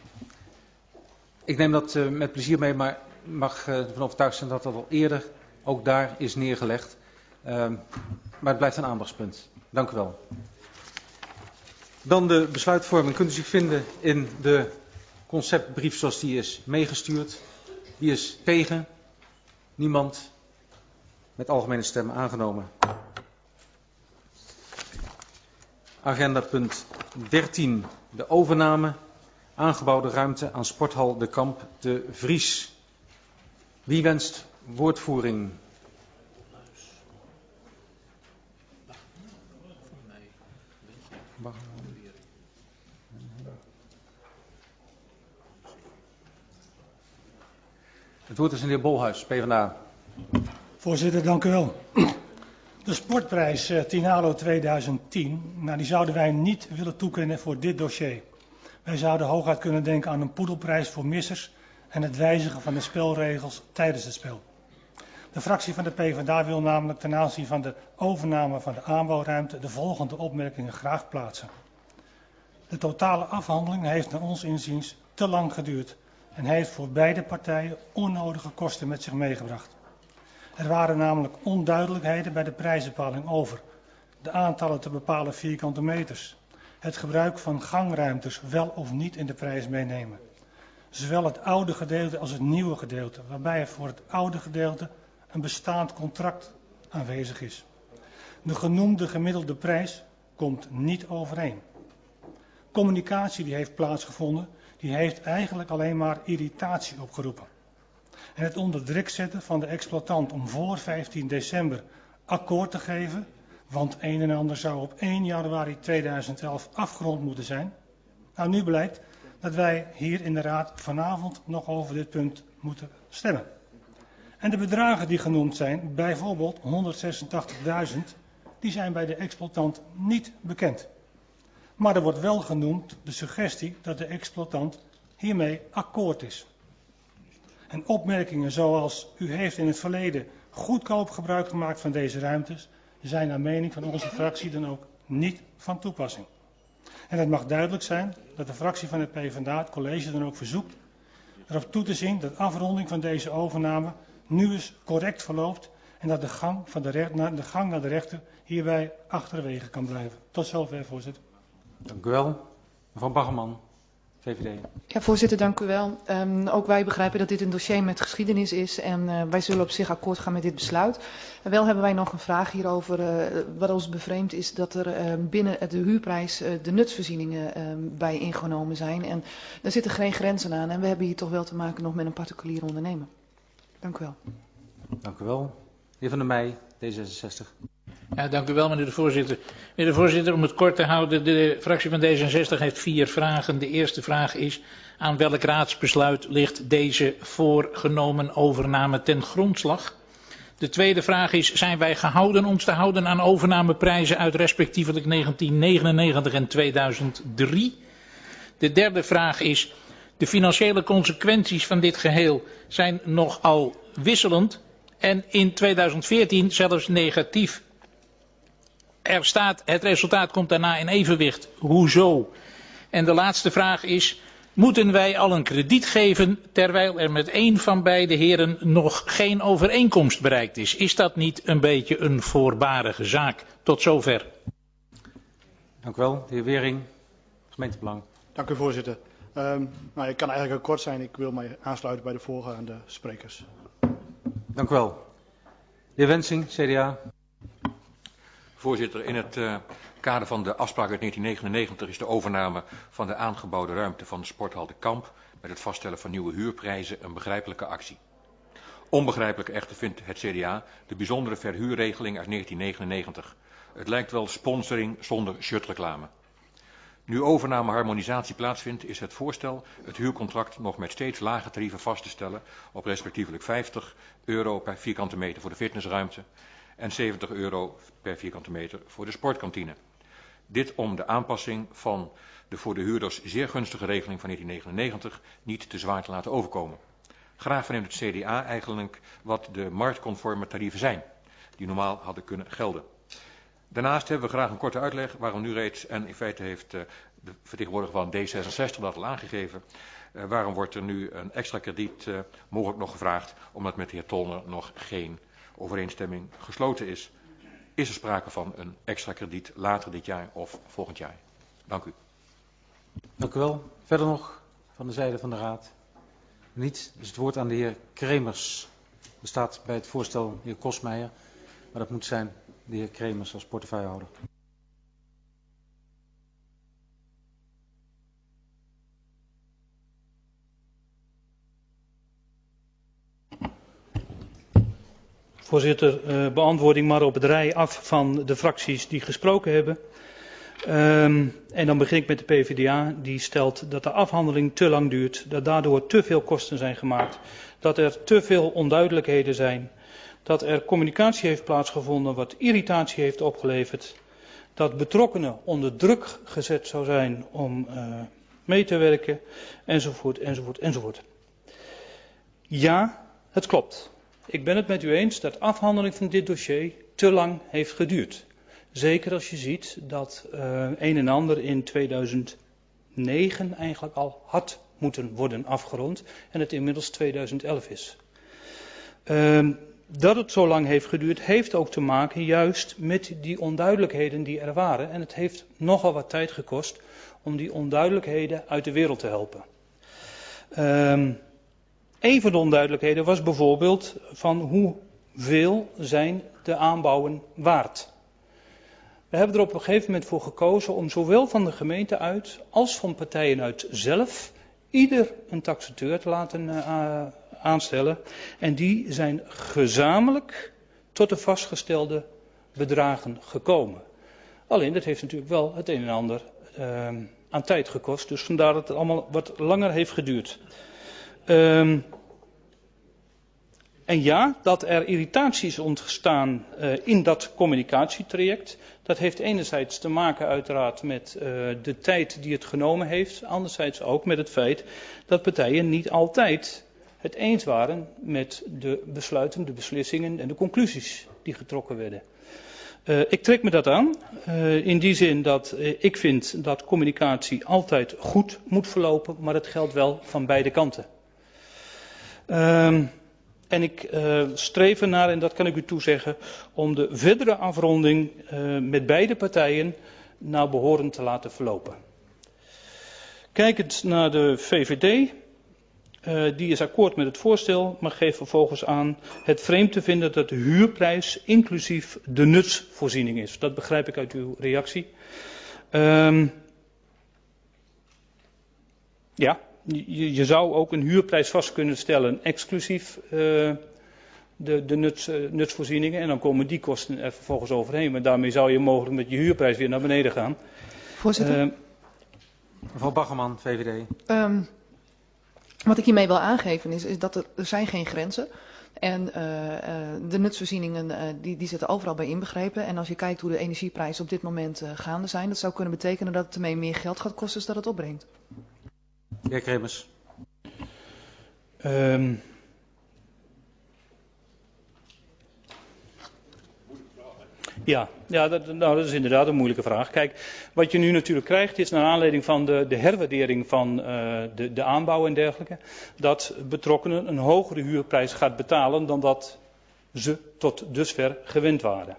Ik neem dat met plezier mee, maar mag ervan overtuigd zijn dat dat al eerder ook daar is neergelegd. Maar het blijft een aandachtspunt. Dank u wel. Dan de besluitvorming kunt u zich vinden in de conceptbrief zoals die is meegestuurd. Wie is tegen? Niemand. Met algemene stemmen aangenomen. Agenda punt 13. De overname. Aangebouwde ruimte aan Sporthal De Kamp te Vries. Wie wenst woordvoering? Het woord is aan de heer Bolhuis, PvdA. Voorzitter, dank u wel. De sportprijs Tinalo 2010, die zouden wij niet willen toekennen voor dit dossier. Wij zouden hooguit kunnen denken aan een poedelprijs voor missers en het wijzigen van de spelregels tijdens het spel. De fractie van de PvdA wil namelijk ten aanzien van de overname van de aanbouwruimte de volgende opmerkingen graag plaatsen. De totale afhandeling heeft naar ons inziens te lang geduurd en heeft voor beide partijen onnodige kosten met zich meegebracht. Er waren namelijk onduidelijkheden bij de prijsbepaling over de aantallen te bepalen vierkante meters, het gebruik van gangruimtes wel of niet in de prijs meenemen, zowel het oude gedeelte als het nieuwe gedeelte, waarbij er voor het oude gedeelte een bestaand contract aanwezig is. De genoemde gemiddelde prijs komt niet overeen. Communicatie die heeft plaatsgevonden, die heeft eigenlijk alleen maar irritatie opgeroepen. En het onder druk zetten van de exploitant om voor 15 december akkoord te geven, want een en ander zou op 1 januari 2011 afgerond moeten zijn. Nou, nu blijkt dat wij hier in de Raad vanavond nog over dit punt moeten stemmen. En de bedragen die genoemd zijn, bijvoorbeeld 186.000, die zijn bij de exploitant niet bekend. Maar er wordt wel genoemd de suggestie dat de exploitant hiermee akkoord is. En opmerkingen zoals u heeft in het verleden goedkoop gebruik gemaakt van deze ruimtes, zijn naar mening van onze fractie dan ook niet van toepassing. En het mag duidelijk zijn dat de fractie van het PvdA het college dan ook verzoekt erop toe te zien dat afronding van deze overname nu eens correct verloopt en dat de gang naar de rechter hierbij achterwege kan blijven. Tot zover, voorzitter. Dank u wel. Mevrouw Baggerman, VVD. Ja, voorzitter, dank u wel. Ook wij begrijpen dat dit een dossier met geschiedenis is en wij zullen op zich akkoord gaan met dit besluit. Wel hebben wij nog een vraag hierover. Wat ons bevreemdt is dat er binnen de huurprijs de nutsvoorzieningen bij ingenomen zijn. En daar zitten geen grenzen aan en we hebben hier toch wel te maken nog met een particulier ondernemer. Dank u wel. Dank u wel. Heer Van der Meij, D66. Ja, dank u wel, meneer de voorzitter. Meneer de voorzitter, om het kort te houden, de fractie van D66 heeft 4 vragen. De eerste vraag is, aan welk raadsbesluit ligt deze voorgenomen overname ten grondslag? De tweede vraag is, zijn wij gehouden ons te houden aan overnameprijzen uit respectievelijk 1999 en 2003? De derde vraag is, de financiële consequenties van dit geheel zijn nogal wisselend en in 2014 zelfs negatief. Er staat, het resultaat komt daarna in evenwicht. Hoezo? En de laatste vraag is, moeten wij al een krediet geven terwijl er met één van beide heren nog geen overeenkomst bereikt is? Is dat niet een beetje een voorbarige zaak? Tot zover. Dank u wel. De heer Wering, gemeentebelang. Dank u, voorzitter. Ik kan eigenlijk ook kort zijn. Ik wil mij aansluiten bij de voorgaande sprekers. Dank u wel. De heer Wensing, CDA. Voorzitter, in het kader van de afspraak uit 1999 is de overname van de aangebouwde ruimte van de sporthal De Kamp met het vaststellen van nieuwe huurprijzen een begrijpelijke actie. Onbegrijpelijk echter vindt het CDA de bijzondere verhuurregeling uit 1999. Het lijkt wel sponsoring zonder shirtreclame. Nu overname-harmonisatie plaatsvindt, is het voorstel het huurcontract nog met steeds lage tarieven vast te stellen op respectievelijk €50 per vierkante meter voor de fitnessruimte en €70 per vierkante meter voor de sportkantine. Dit om de aanpassing van de voor de huurders zeer gunstige regeling van 1999 niet te zwaar te laten overkomen. Graag verneemt het CDA eigenlijk wat de marktconforme tarieven zijn, die normaal hadden kunnen gelden. Daarnaast hebben we graag een korte uitleg waarom nu reeds, en in feite heeft de vertegenwoordiger van D66 dat al aangegeven, waarom wordt er nu een extra krediet mogelijk nog gevraagd, omdat met de heer Tolner nog geen overeenstemming gesloten is. Is er sprake van een extra krediet later dit jaar of volgend jaar? Dank u. Dank u wel. Verder nog van de zijde van de Raad? Niet. Dus het woord aan de heer Kremers. Er staat bij het voorstel de heer Kosmeijer, maar dat moet zijn de heer Kremers als portefeuillehouder. Voorzitter, beantwoording maar op het rij af van de fracties die gesproken hebben. En dan begin ik met de PvdA. Die stelt dat de afhandeling te lang duurt, dat daardoor te veel kosten zijn gemaakt, dat er te veel onduidelijkheden zijn, dat er communicatie heeft plaatsgevonden wat irritatie heeft opgeleverd, dat betrokkenen onder druk gezet zou zijn om mee te werken, enzovoort, enzovoort, enzovoort. Ja, het klopt. Ik ben het met u eens dat afhandeling van dit dossier te lang heeft geduurd. Zeker als je ziet dat een en ander in 2009 eigenlijk al had moeten worden afgerond en het inmiddels 2011 is. Dat het zo lang heeft geduurd heeft ook te maken juist met die onduidelijkheden die er waren. En het heeft nogal wat tijd gekost om die onduidelijkheden uit de wereld te helpen. Een van de onduidelijkheden was bijvoorbeeld van hoeveel zijn de aanbouwen waard. We hebben er op een gegeven moment voor gekozen om zowel van de gemeente uit als van partijen uit zelf ieder een taxateur te laten aanstellen. En die zijn gezamenlijk tot de vastgestelde bedragen gekomen. Alleen dat heeft natuurlijk wel het een en ander aan tijd gekost. Dus vandaar dat het allemaal wat langer heeft geduurd. En ja, dat er irritatie is ontstaan in dat communicatietraject. Dat heeft enerzijds te maken uiteraard met de tijd die het genomen heeft. Anderzijds ook met het feit dat partijen niet altijd het eens waren met de besluiten, de beslissingen en de conclusies die getrokken werden. Ik trek me dat aan, in die zin dat ik vind dat communicatie altijd goed moet verlopen, maar dat geldt wel van beide kanten. En ik streef ernaar, en dat kan ik u toezeggen, om de verdere afronding met beide partijen naar behoren te laten verlopen. Kijkend naar de VVD, die is akkoord met het voorstel, maar geeft vervolgens aan het vreemd te vinden dat de huurprijs inclusief de nutsvoorziening is. Dat begrijp ik uit uw reactie. Ja. Je zou ook een huurprijs vast kunnen stellen, exclusief de nutsvoorzieningen. En dan komen die kosten er vervolgens overheen. Maar daarmee zou je mogelijk met je huurprijs weer naar beneden gaan. Voorzitter. Mevrouw Baggerman, VVD. Wat ik hiermee wil aangeven is dat er zijn geen grenzen. En de nutsvoorzieningen die zitten overal bij inbegrepen. En als je kijkt hoe de energieprijzen op dit moment gaande zijn, dat zou kunnen betekenen dat het ermee meer geld gaat kosten dan dat het opbrengt. De heer Kremers. Dat is inderdaad een moeilijke vraag. Kijk, wat je nu natuurlijk krijgt is naar aanleiding van de herwaardering van de aanbouw en dergelijke, dat betrokkenen een hogere huurprijs gaat betalen dan dat ze tot dusver gewend waren.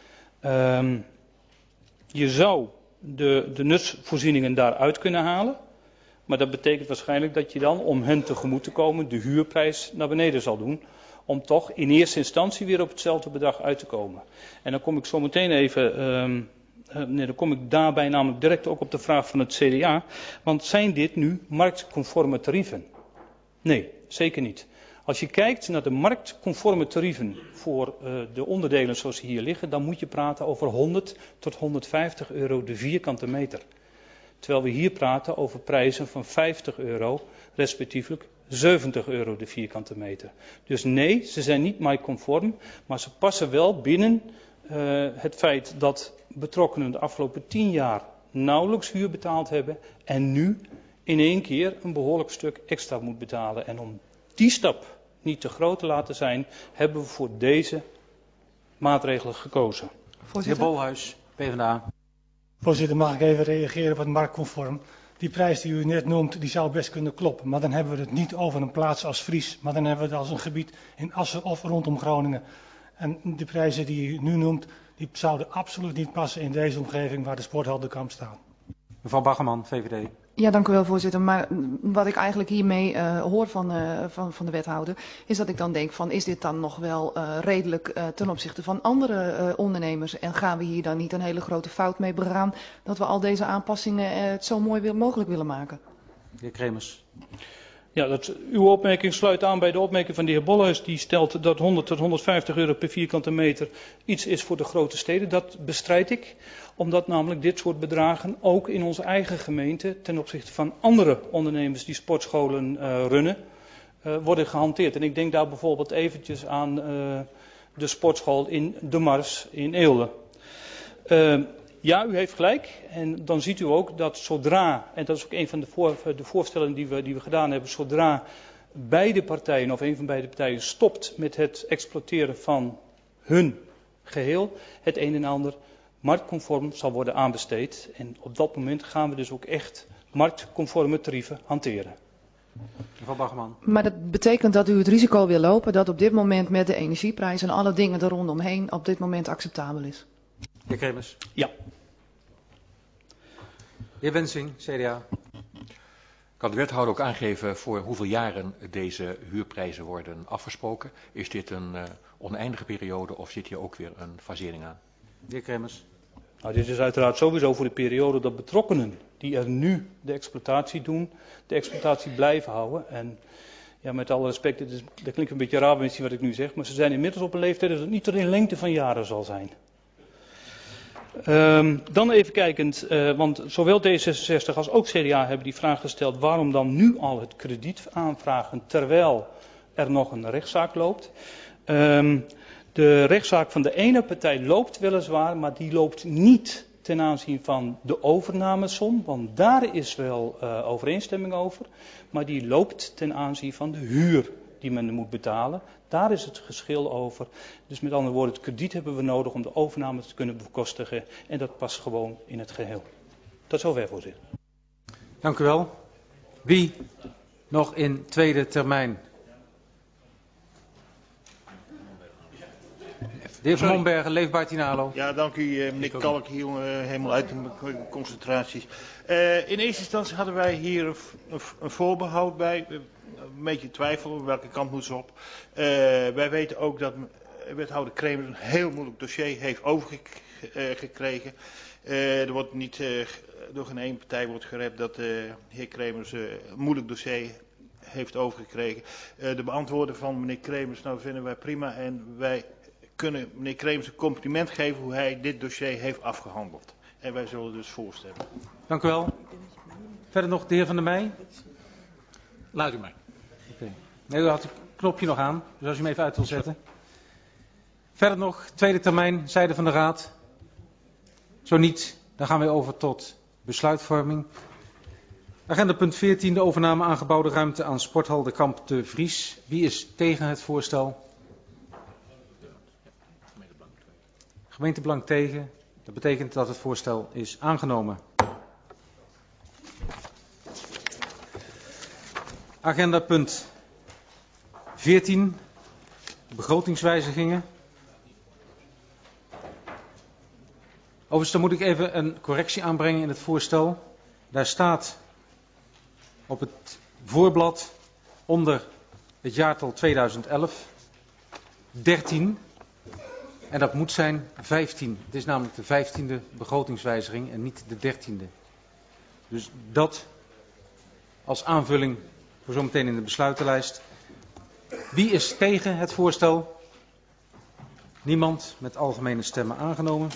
Je zou de nutsvoorzieningen daaruit kunnen halen. Maar dat betekent waarschijnlijk dat je dan, om hen tegemoet te komen, de huurprijs naar beneden zal doen. Om toch in eerste instantie weer op hetzelfde bedrag uit te komen. En dan kom ik zo meteen even, dan kom ik daarbij namelijk direct ook op de vraag van het CDA. Want zijn dit nu marktconforme tarieven? Nee, zeker niet. Als je kijkt naar de marktconforme tarieven voor de onderdelen zoals die hier liggen, dan moet je praten over 100 tot 150 euro de vierkante meter. Terwijl we hier praten over prijzen van 50 euro, respectievelijk 70 euro de vierkante meter. Dus nee, ze zijn niet marktconform, maar ze passen wel binnen het feit dat betrokkenen de afgelopen 10 jaar nauwelijks huur betaald hebben en nu in één keer een behoorlijk stuk extra moet betalen. En om die stap niet te groot te laten zijn, hebben we voor deze maatregelen gekozen. De heer Bolhuis, PvdA. Voorzitter, mag ik even reageren op het marktconform? Die prijs die u net noemt, die zou best kunnen kloppen. Maar dan hebben we het niet over een plaats als Fries. Maar dan hebben we het als een gebied in Assen of rondom Groningen. En de prijzen die u nu noemt, die zouden absoluut niet passen in deze omgeving waar de sporthal De Kamp staat. Mevrouw Baggerman, VVD. Ja, dank u wel, voorzitter. Maar wat ik eigenlijk hiermee hoor van de wethouder, is dat ik dan denk van, is dit dan nog wel redelijk ten opzichte van andere ondernemers? En gaan we hier dan niet een hele grote fout mee begaan, dat we al deze aanpassingen het zo mooi mogelijk willen maken? De heer Kremers. Ja, uw opmerking sluit aan bij de opmerking van de heer Bolhuis. Die stelt dat 100 tot 150 euro per vierkante meter iets is voor de grote steden. Dat bestrijd ik, omdat namelijk dit soort bedragen ook in onze eigen gemeente ten opzichte van andere ondernemers die sportscholen runnen, worden gehanteerd. En ik denk daar bijvoorbeeld eventjes aan de sportschool in De Mars in Eelde. Ja, u heeft gelijk. En dan ziet u ook dat zodra, en dat is ook een van de voorstellen die we gedaan hebben, zodra beide partijen of een van beide partijen stopt met het exploiteren van hun geheel, het een en ander marktconform zal worden aanbesteed. En op dat moment gaan we dus ook echt marktconforme tarieven hanteren. Mevrouw Baggerman. Maar dat betekent dat u het risico wil lopen dat op dit moment met de energieprijs en alle dingen er rondomheen op dit moment acceptabel is? De heer Kremers. Ja. De heer Wensing, CDA. Kan de wethouder ook aangeven voor hoeveel jaren deze huurprijzen worden afgesproken? Is dit een oneindige periode of zit hier ook weer een fasering aan? De heer Kremers. Nou, dit is uiteraard sowieso voor de periode dat betrokkenen die er nu de exploitatie doen, de exploitatie blijven houden. En ja, met alle respect, dat klinkt een beetje raar wat ik nu zeg, maar ze zijn inmiddels op een leeftijd dat het niet tot in lengte van jaren zal zijn. Dan even kijkend, want zowel D66 als ook CDA hebben die vraag gesteld, waarom dan nu al het krediet aanvragen terwijl er nog een rechtszaak loopt. De rechtszaak van de ene partij loopt weliswaar, maar die loopt niet ten aanzien van de overnamesom, want daar is wel overeenstemming over, maar die loopt ten aanzien van de huur die men moet betalen. Daar is het geschil over. Dus met andere woorden, het krediet hebben we nodig om de overname te kunnen bekostigen en dat past gewoon in het geheel. Tot zover, voorzitter. Dank u wel. Wie nog in tweede termijn? De heer Van Mombergen, Leefbaar Tinalo. Ja, dank u meneer Kalk, hier helemaal uit de concentratie. In eerste instantie hadden wij hier een voorbehoud bij. Een beetje twijfel, welke kant moet ze op. Wij weten ook dat wethouder Kremers een heel moeilijk dossier heeft overgekregen. Er wordt niet door geen één partij wordt gerept dat de heer Kremers een moeilijk dossier heeft overgekregen. De beantwoording van meneer Kremers vinden wij prima en wij kunnen meneer Kremers een compliment geven hoe hij dit dossier heeft afgehandeld. En wij zullen dus voorstemmen. Dank u wel. Verder nog de heer Van der Meij. Laat u maar. Okay. Nee, u had het knopje nog aan, dus als u hem even uit wil zetten. Verder nog, tweede termijn, zijde van de Raad. Zo niet, dan gaan we over tot besluitvorming. Agenda punt 14, de overname aangebouwde ruimte aan Sporthal de Kamp te Vries. Wie is tegen het voorstel? Gemeentebelang tegen. Dat betekent dat het voorstel is aangenomen. Agenda punt 14, begrotingswijzigingen. Overigens, dan moet ik even een correctie aanbrengen in het voorstel. Daar staat op het voorblad onder het jaartal 2011 13 en dat moet zijn 15. Het is namelijk de 15e begrotingswijziging en niet de 13e. Dus dat als aanvulling voor zometeen in de besluitenlijst. Wie is tegen het voorstel? Niemand, met algemene stemmen aangenomen.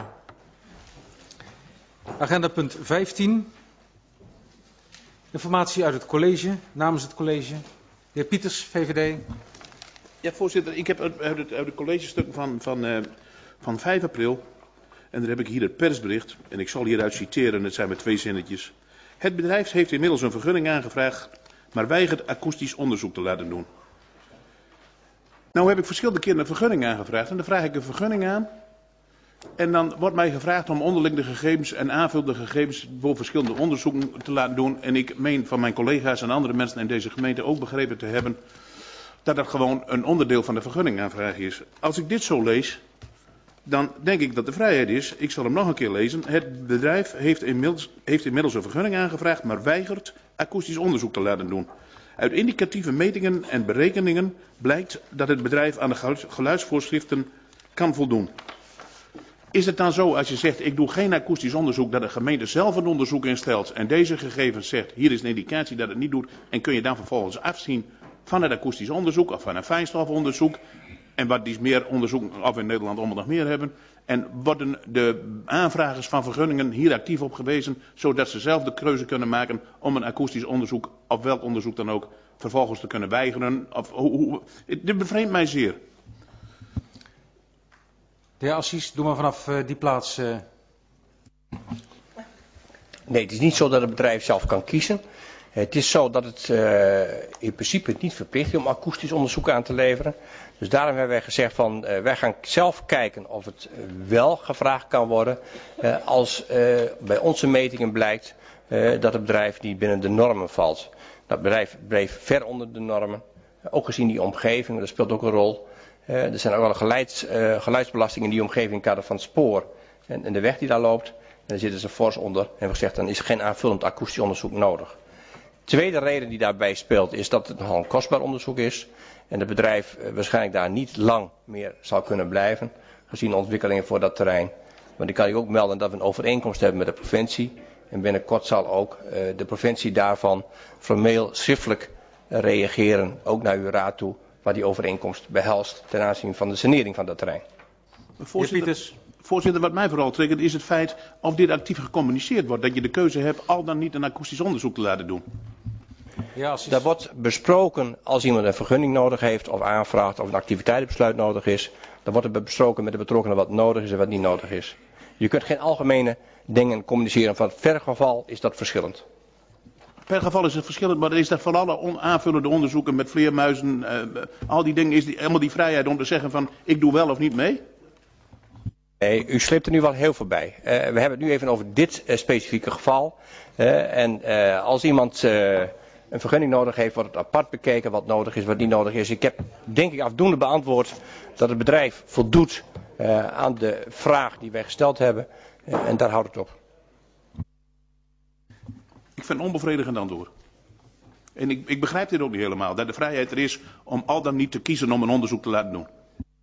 Agenda punt 15. Informatie uit het college, namens het college. De heer Pieters, VVD. Ja, voorzitter, ik heb uit de collegestukken van 5 april, en daar heb ik hier het persbericht, en ik zal hieruit citeren, het zijn maar 2 zinnetjes. Het bedrijf heeft inmiddels een vergunning aangevraagd, maar weigert akoestisch onderzoek te laten doen. Nou heb ik verschillende keren een vergunning aangevraagd, en dan vraag ik een vergunning aan. En dan wordt mij gevraagd om onderliggende gegevens en aanvullende gegevens voor verschillende onderzoeken te laten doen. En ik meen van mijn collega's en andere mensen in deze gemeente ook begrepen te hebben dat dat gewoon een onderdeel van de vergunningaanvraag is. Als ik dit zo lees, dan denk ik dat de vrijheid is. Ik zal hem nog een keer lezen. Het bedrijf heeft inmiddels een vergunning aangevraagd, maar weigert akoestisch onderzoek te laten doen. Uit indicatieve metingen en berekeningen blijkt dat het bedrijf aan de geluidsvoorschriften kan voldoen. Is het dan zo als je zegt, ik doe geen akoestisch onderzoek, dat de gemeente zelf een onderzoek instelt en deze gegevens zegt, hier is een indicatie dat het niet doet, en kun je dan vervolgens afzien van het akoestisch onderzoek of van een fijnstofonderzoek, en wat die meer onderzoeken of in Nederland allemaal nog meer hebben, en worden de aanvragers van vergunningen hier actief op gewezen, zodat ze zelf de keuze kunnen maken om een akoestisch onderzoek, of welk onderzoek dan ook, vervolgens te kunnen weigeren. Dit bevreemdt mij zeer. De heer Assis, doe maar vanaf die plaats. Nee, het is niet zo dat het bedrijf zelf kan kiezen. Het is zo dat het in principe niet verplicht is om akoestisch onderzoek aan te leveren. Dus daarom hebben wij gezegd van wij gaan zelf kijken of het wel gevraagd kan worden als bij onze metingen blijkt dat het bedrijf niet binnen de normen valt. Dat bedrijf bleef ver onder de normen, ook gezien die omgeving, dat speelt ook een rol. Er zijn ook wel geluidsbelastingen in die omgeving in het kader van het spoor en de weg die daar loopt. En daar zitten ze fors onder en hebben gezegd dan is er geen aanvullend akoestisch onderzoek nodig. Tweede reden die daarbij speelt is dat het nogal een kostbaar onderzoek is. En het bedrijf waarschijnlijk daar niet lang meer zal kunnen blijven. Gezien de ontwikkelingen voor dat terrein. Want ik kan je ook melden dat we een overeenkomst hebben met de provincie. En binnenkort zal ook de provincie daarvan formeel schriftelijk reageren. Ook naar uw raad toe. Wat die overeenkomst behelst ten aanzien van de sanering van dat terrein. Voorzitter, wat mij vooral triggert is het feit of dit actief gecommuniceerd wordt. Dat je de keuze hebt al dan niet een akoestisch onderzoek te laten doen. Ja, dat wordt besproken als iemand een vergunning nodig heeft of aanvraagt of een activiteitenbesluit nodig is. Dan wordt het besproken met de betrokkenen wat nodig is en wat niet nodig is. Je kunt geen algemene dingen communiceren. Van per geval is dat verschillend. Per geval is het verschillend, maar is dat voor alle aanvullende onderzoeken met vleermuizen, al die dingen, is helemaal die vrijheid om te zeggen van ik doe wel of niet mee? Nee, u sleept er nu wel heel veel bij. We hebben het nu even over dit specifieke geval. Als iemand een vergunning nodig heeft, wordt het apart bekeken wat nodig is, wat niet nodig is. Ik heb denk ik afdoende beantwoord dat het bedrijf voldoet aan de vraag die wij gesteld hebben. En daar houdt het op. Ik vind een onbevredigend antwoord. En ik begrijp dit ook niet helemaal. Dat de vrijheid er is om al dan niet te kiezen om een onderzoek te laten doen.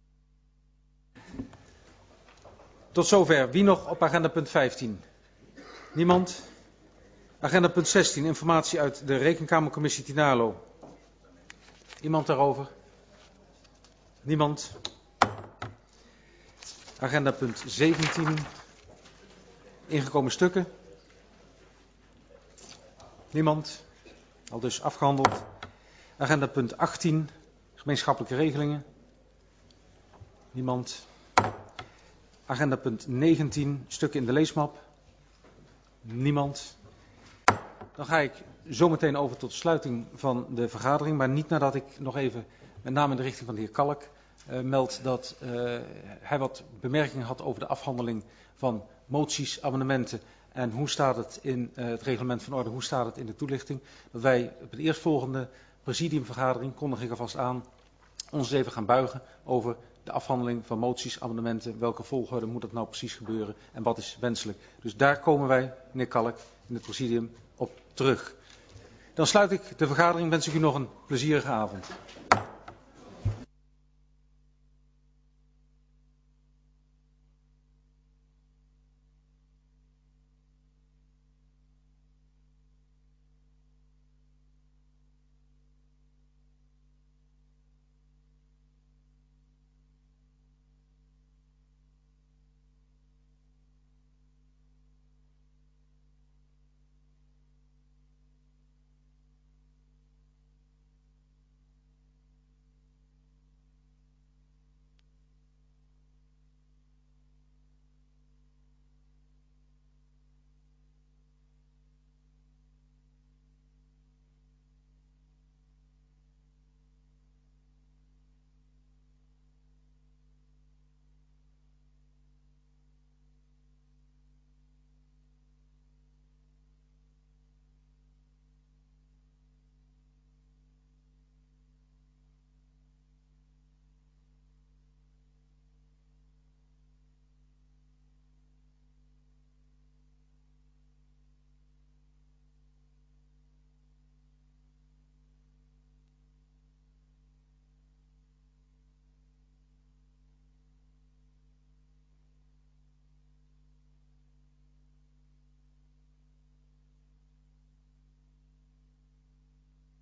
Tot zover. Wie nog op agenda punt 15? Niemand? Agenda punt 16. Informatie uit de Rekenkamercommissie Tinalo. Iemand daarover? Niemand? Agenda punt 17. Ingekomen stukken. Niemand? Al dus afgehandeld. Agenda punt 18. Gemeenschappelijke regelingen. Niemand? Agenda punt 19. Stukken in de leesmap. Niemand? Dan ga ik zometeen over tot sluiting van de vergadering. Maar niet nadat ik nog even, met name in de richting van de heer Kalk, meld dat hij wat bemerkingen had over de afhandeling van moties, amendementen. En hoe staat het in het reglement van orde, hoe staat het in de toelichting? Dat wij op de eerstvolgende presidiumvergadering, kondig ik alvast aan, ons even gaan buigen over de afhandeling van moties, amendementen. Welke volgorde moet dat nou precies gebeuren en wat is wenselijk? Dus daar komen wij, meneer Kalk, in het presidium op terug. Dan sluit ik de vergadering. Wens ik u nog een plezierige avond.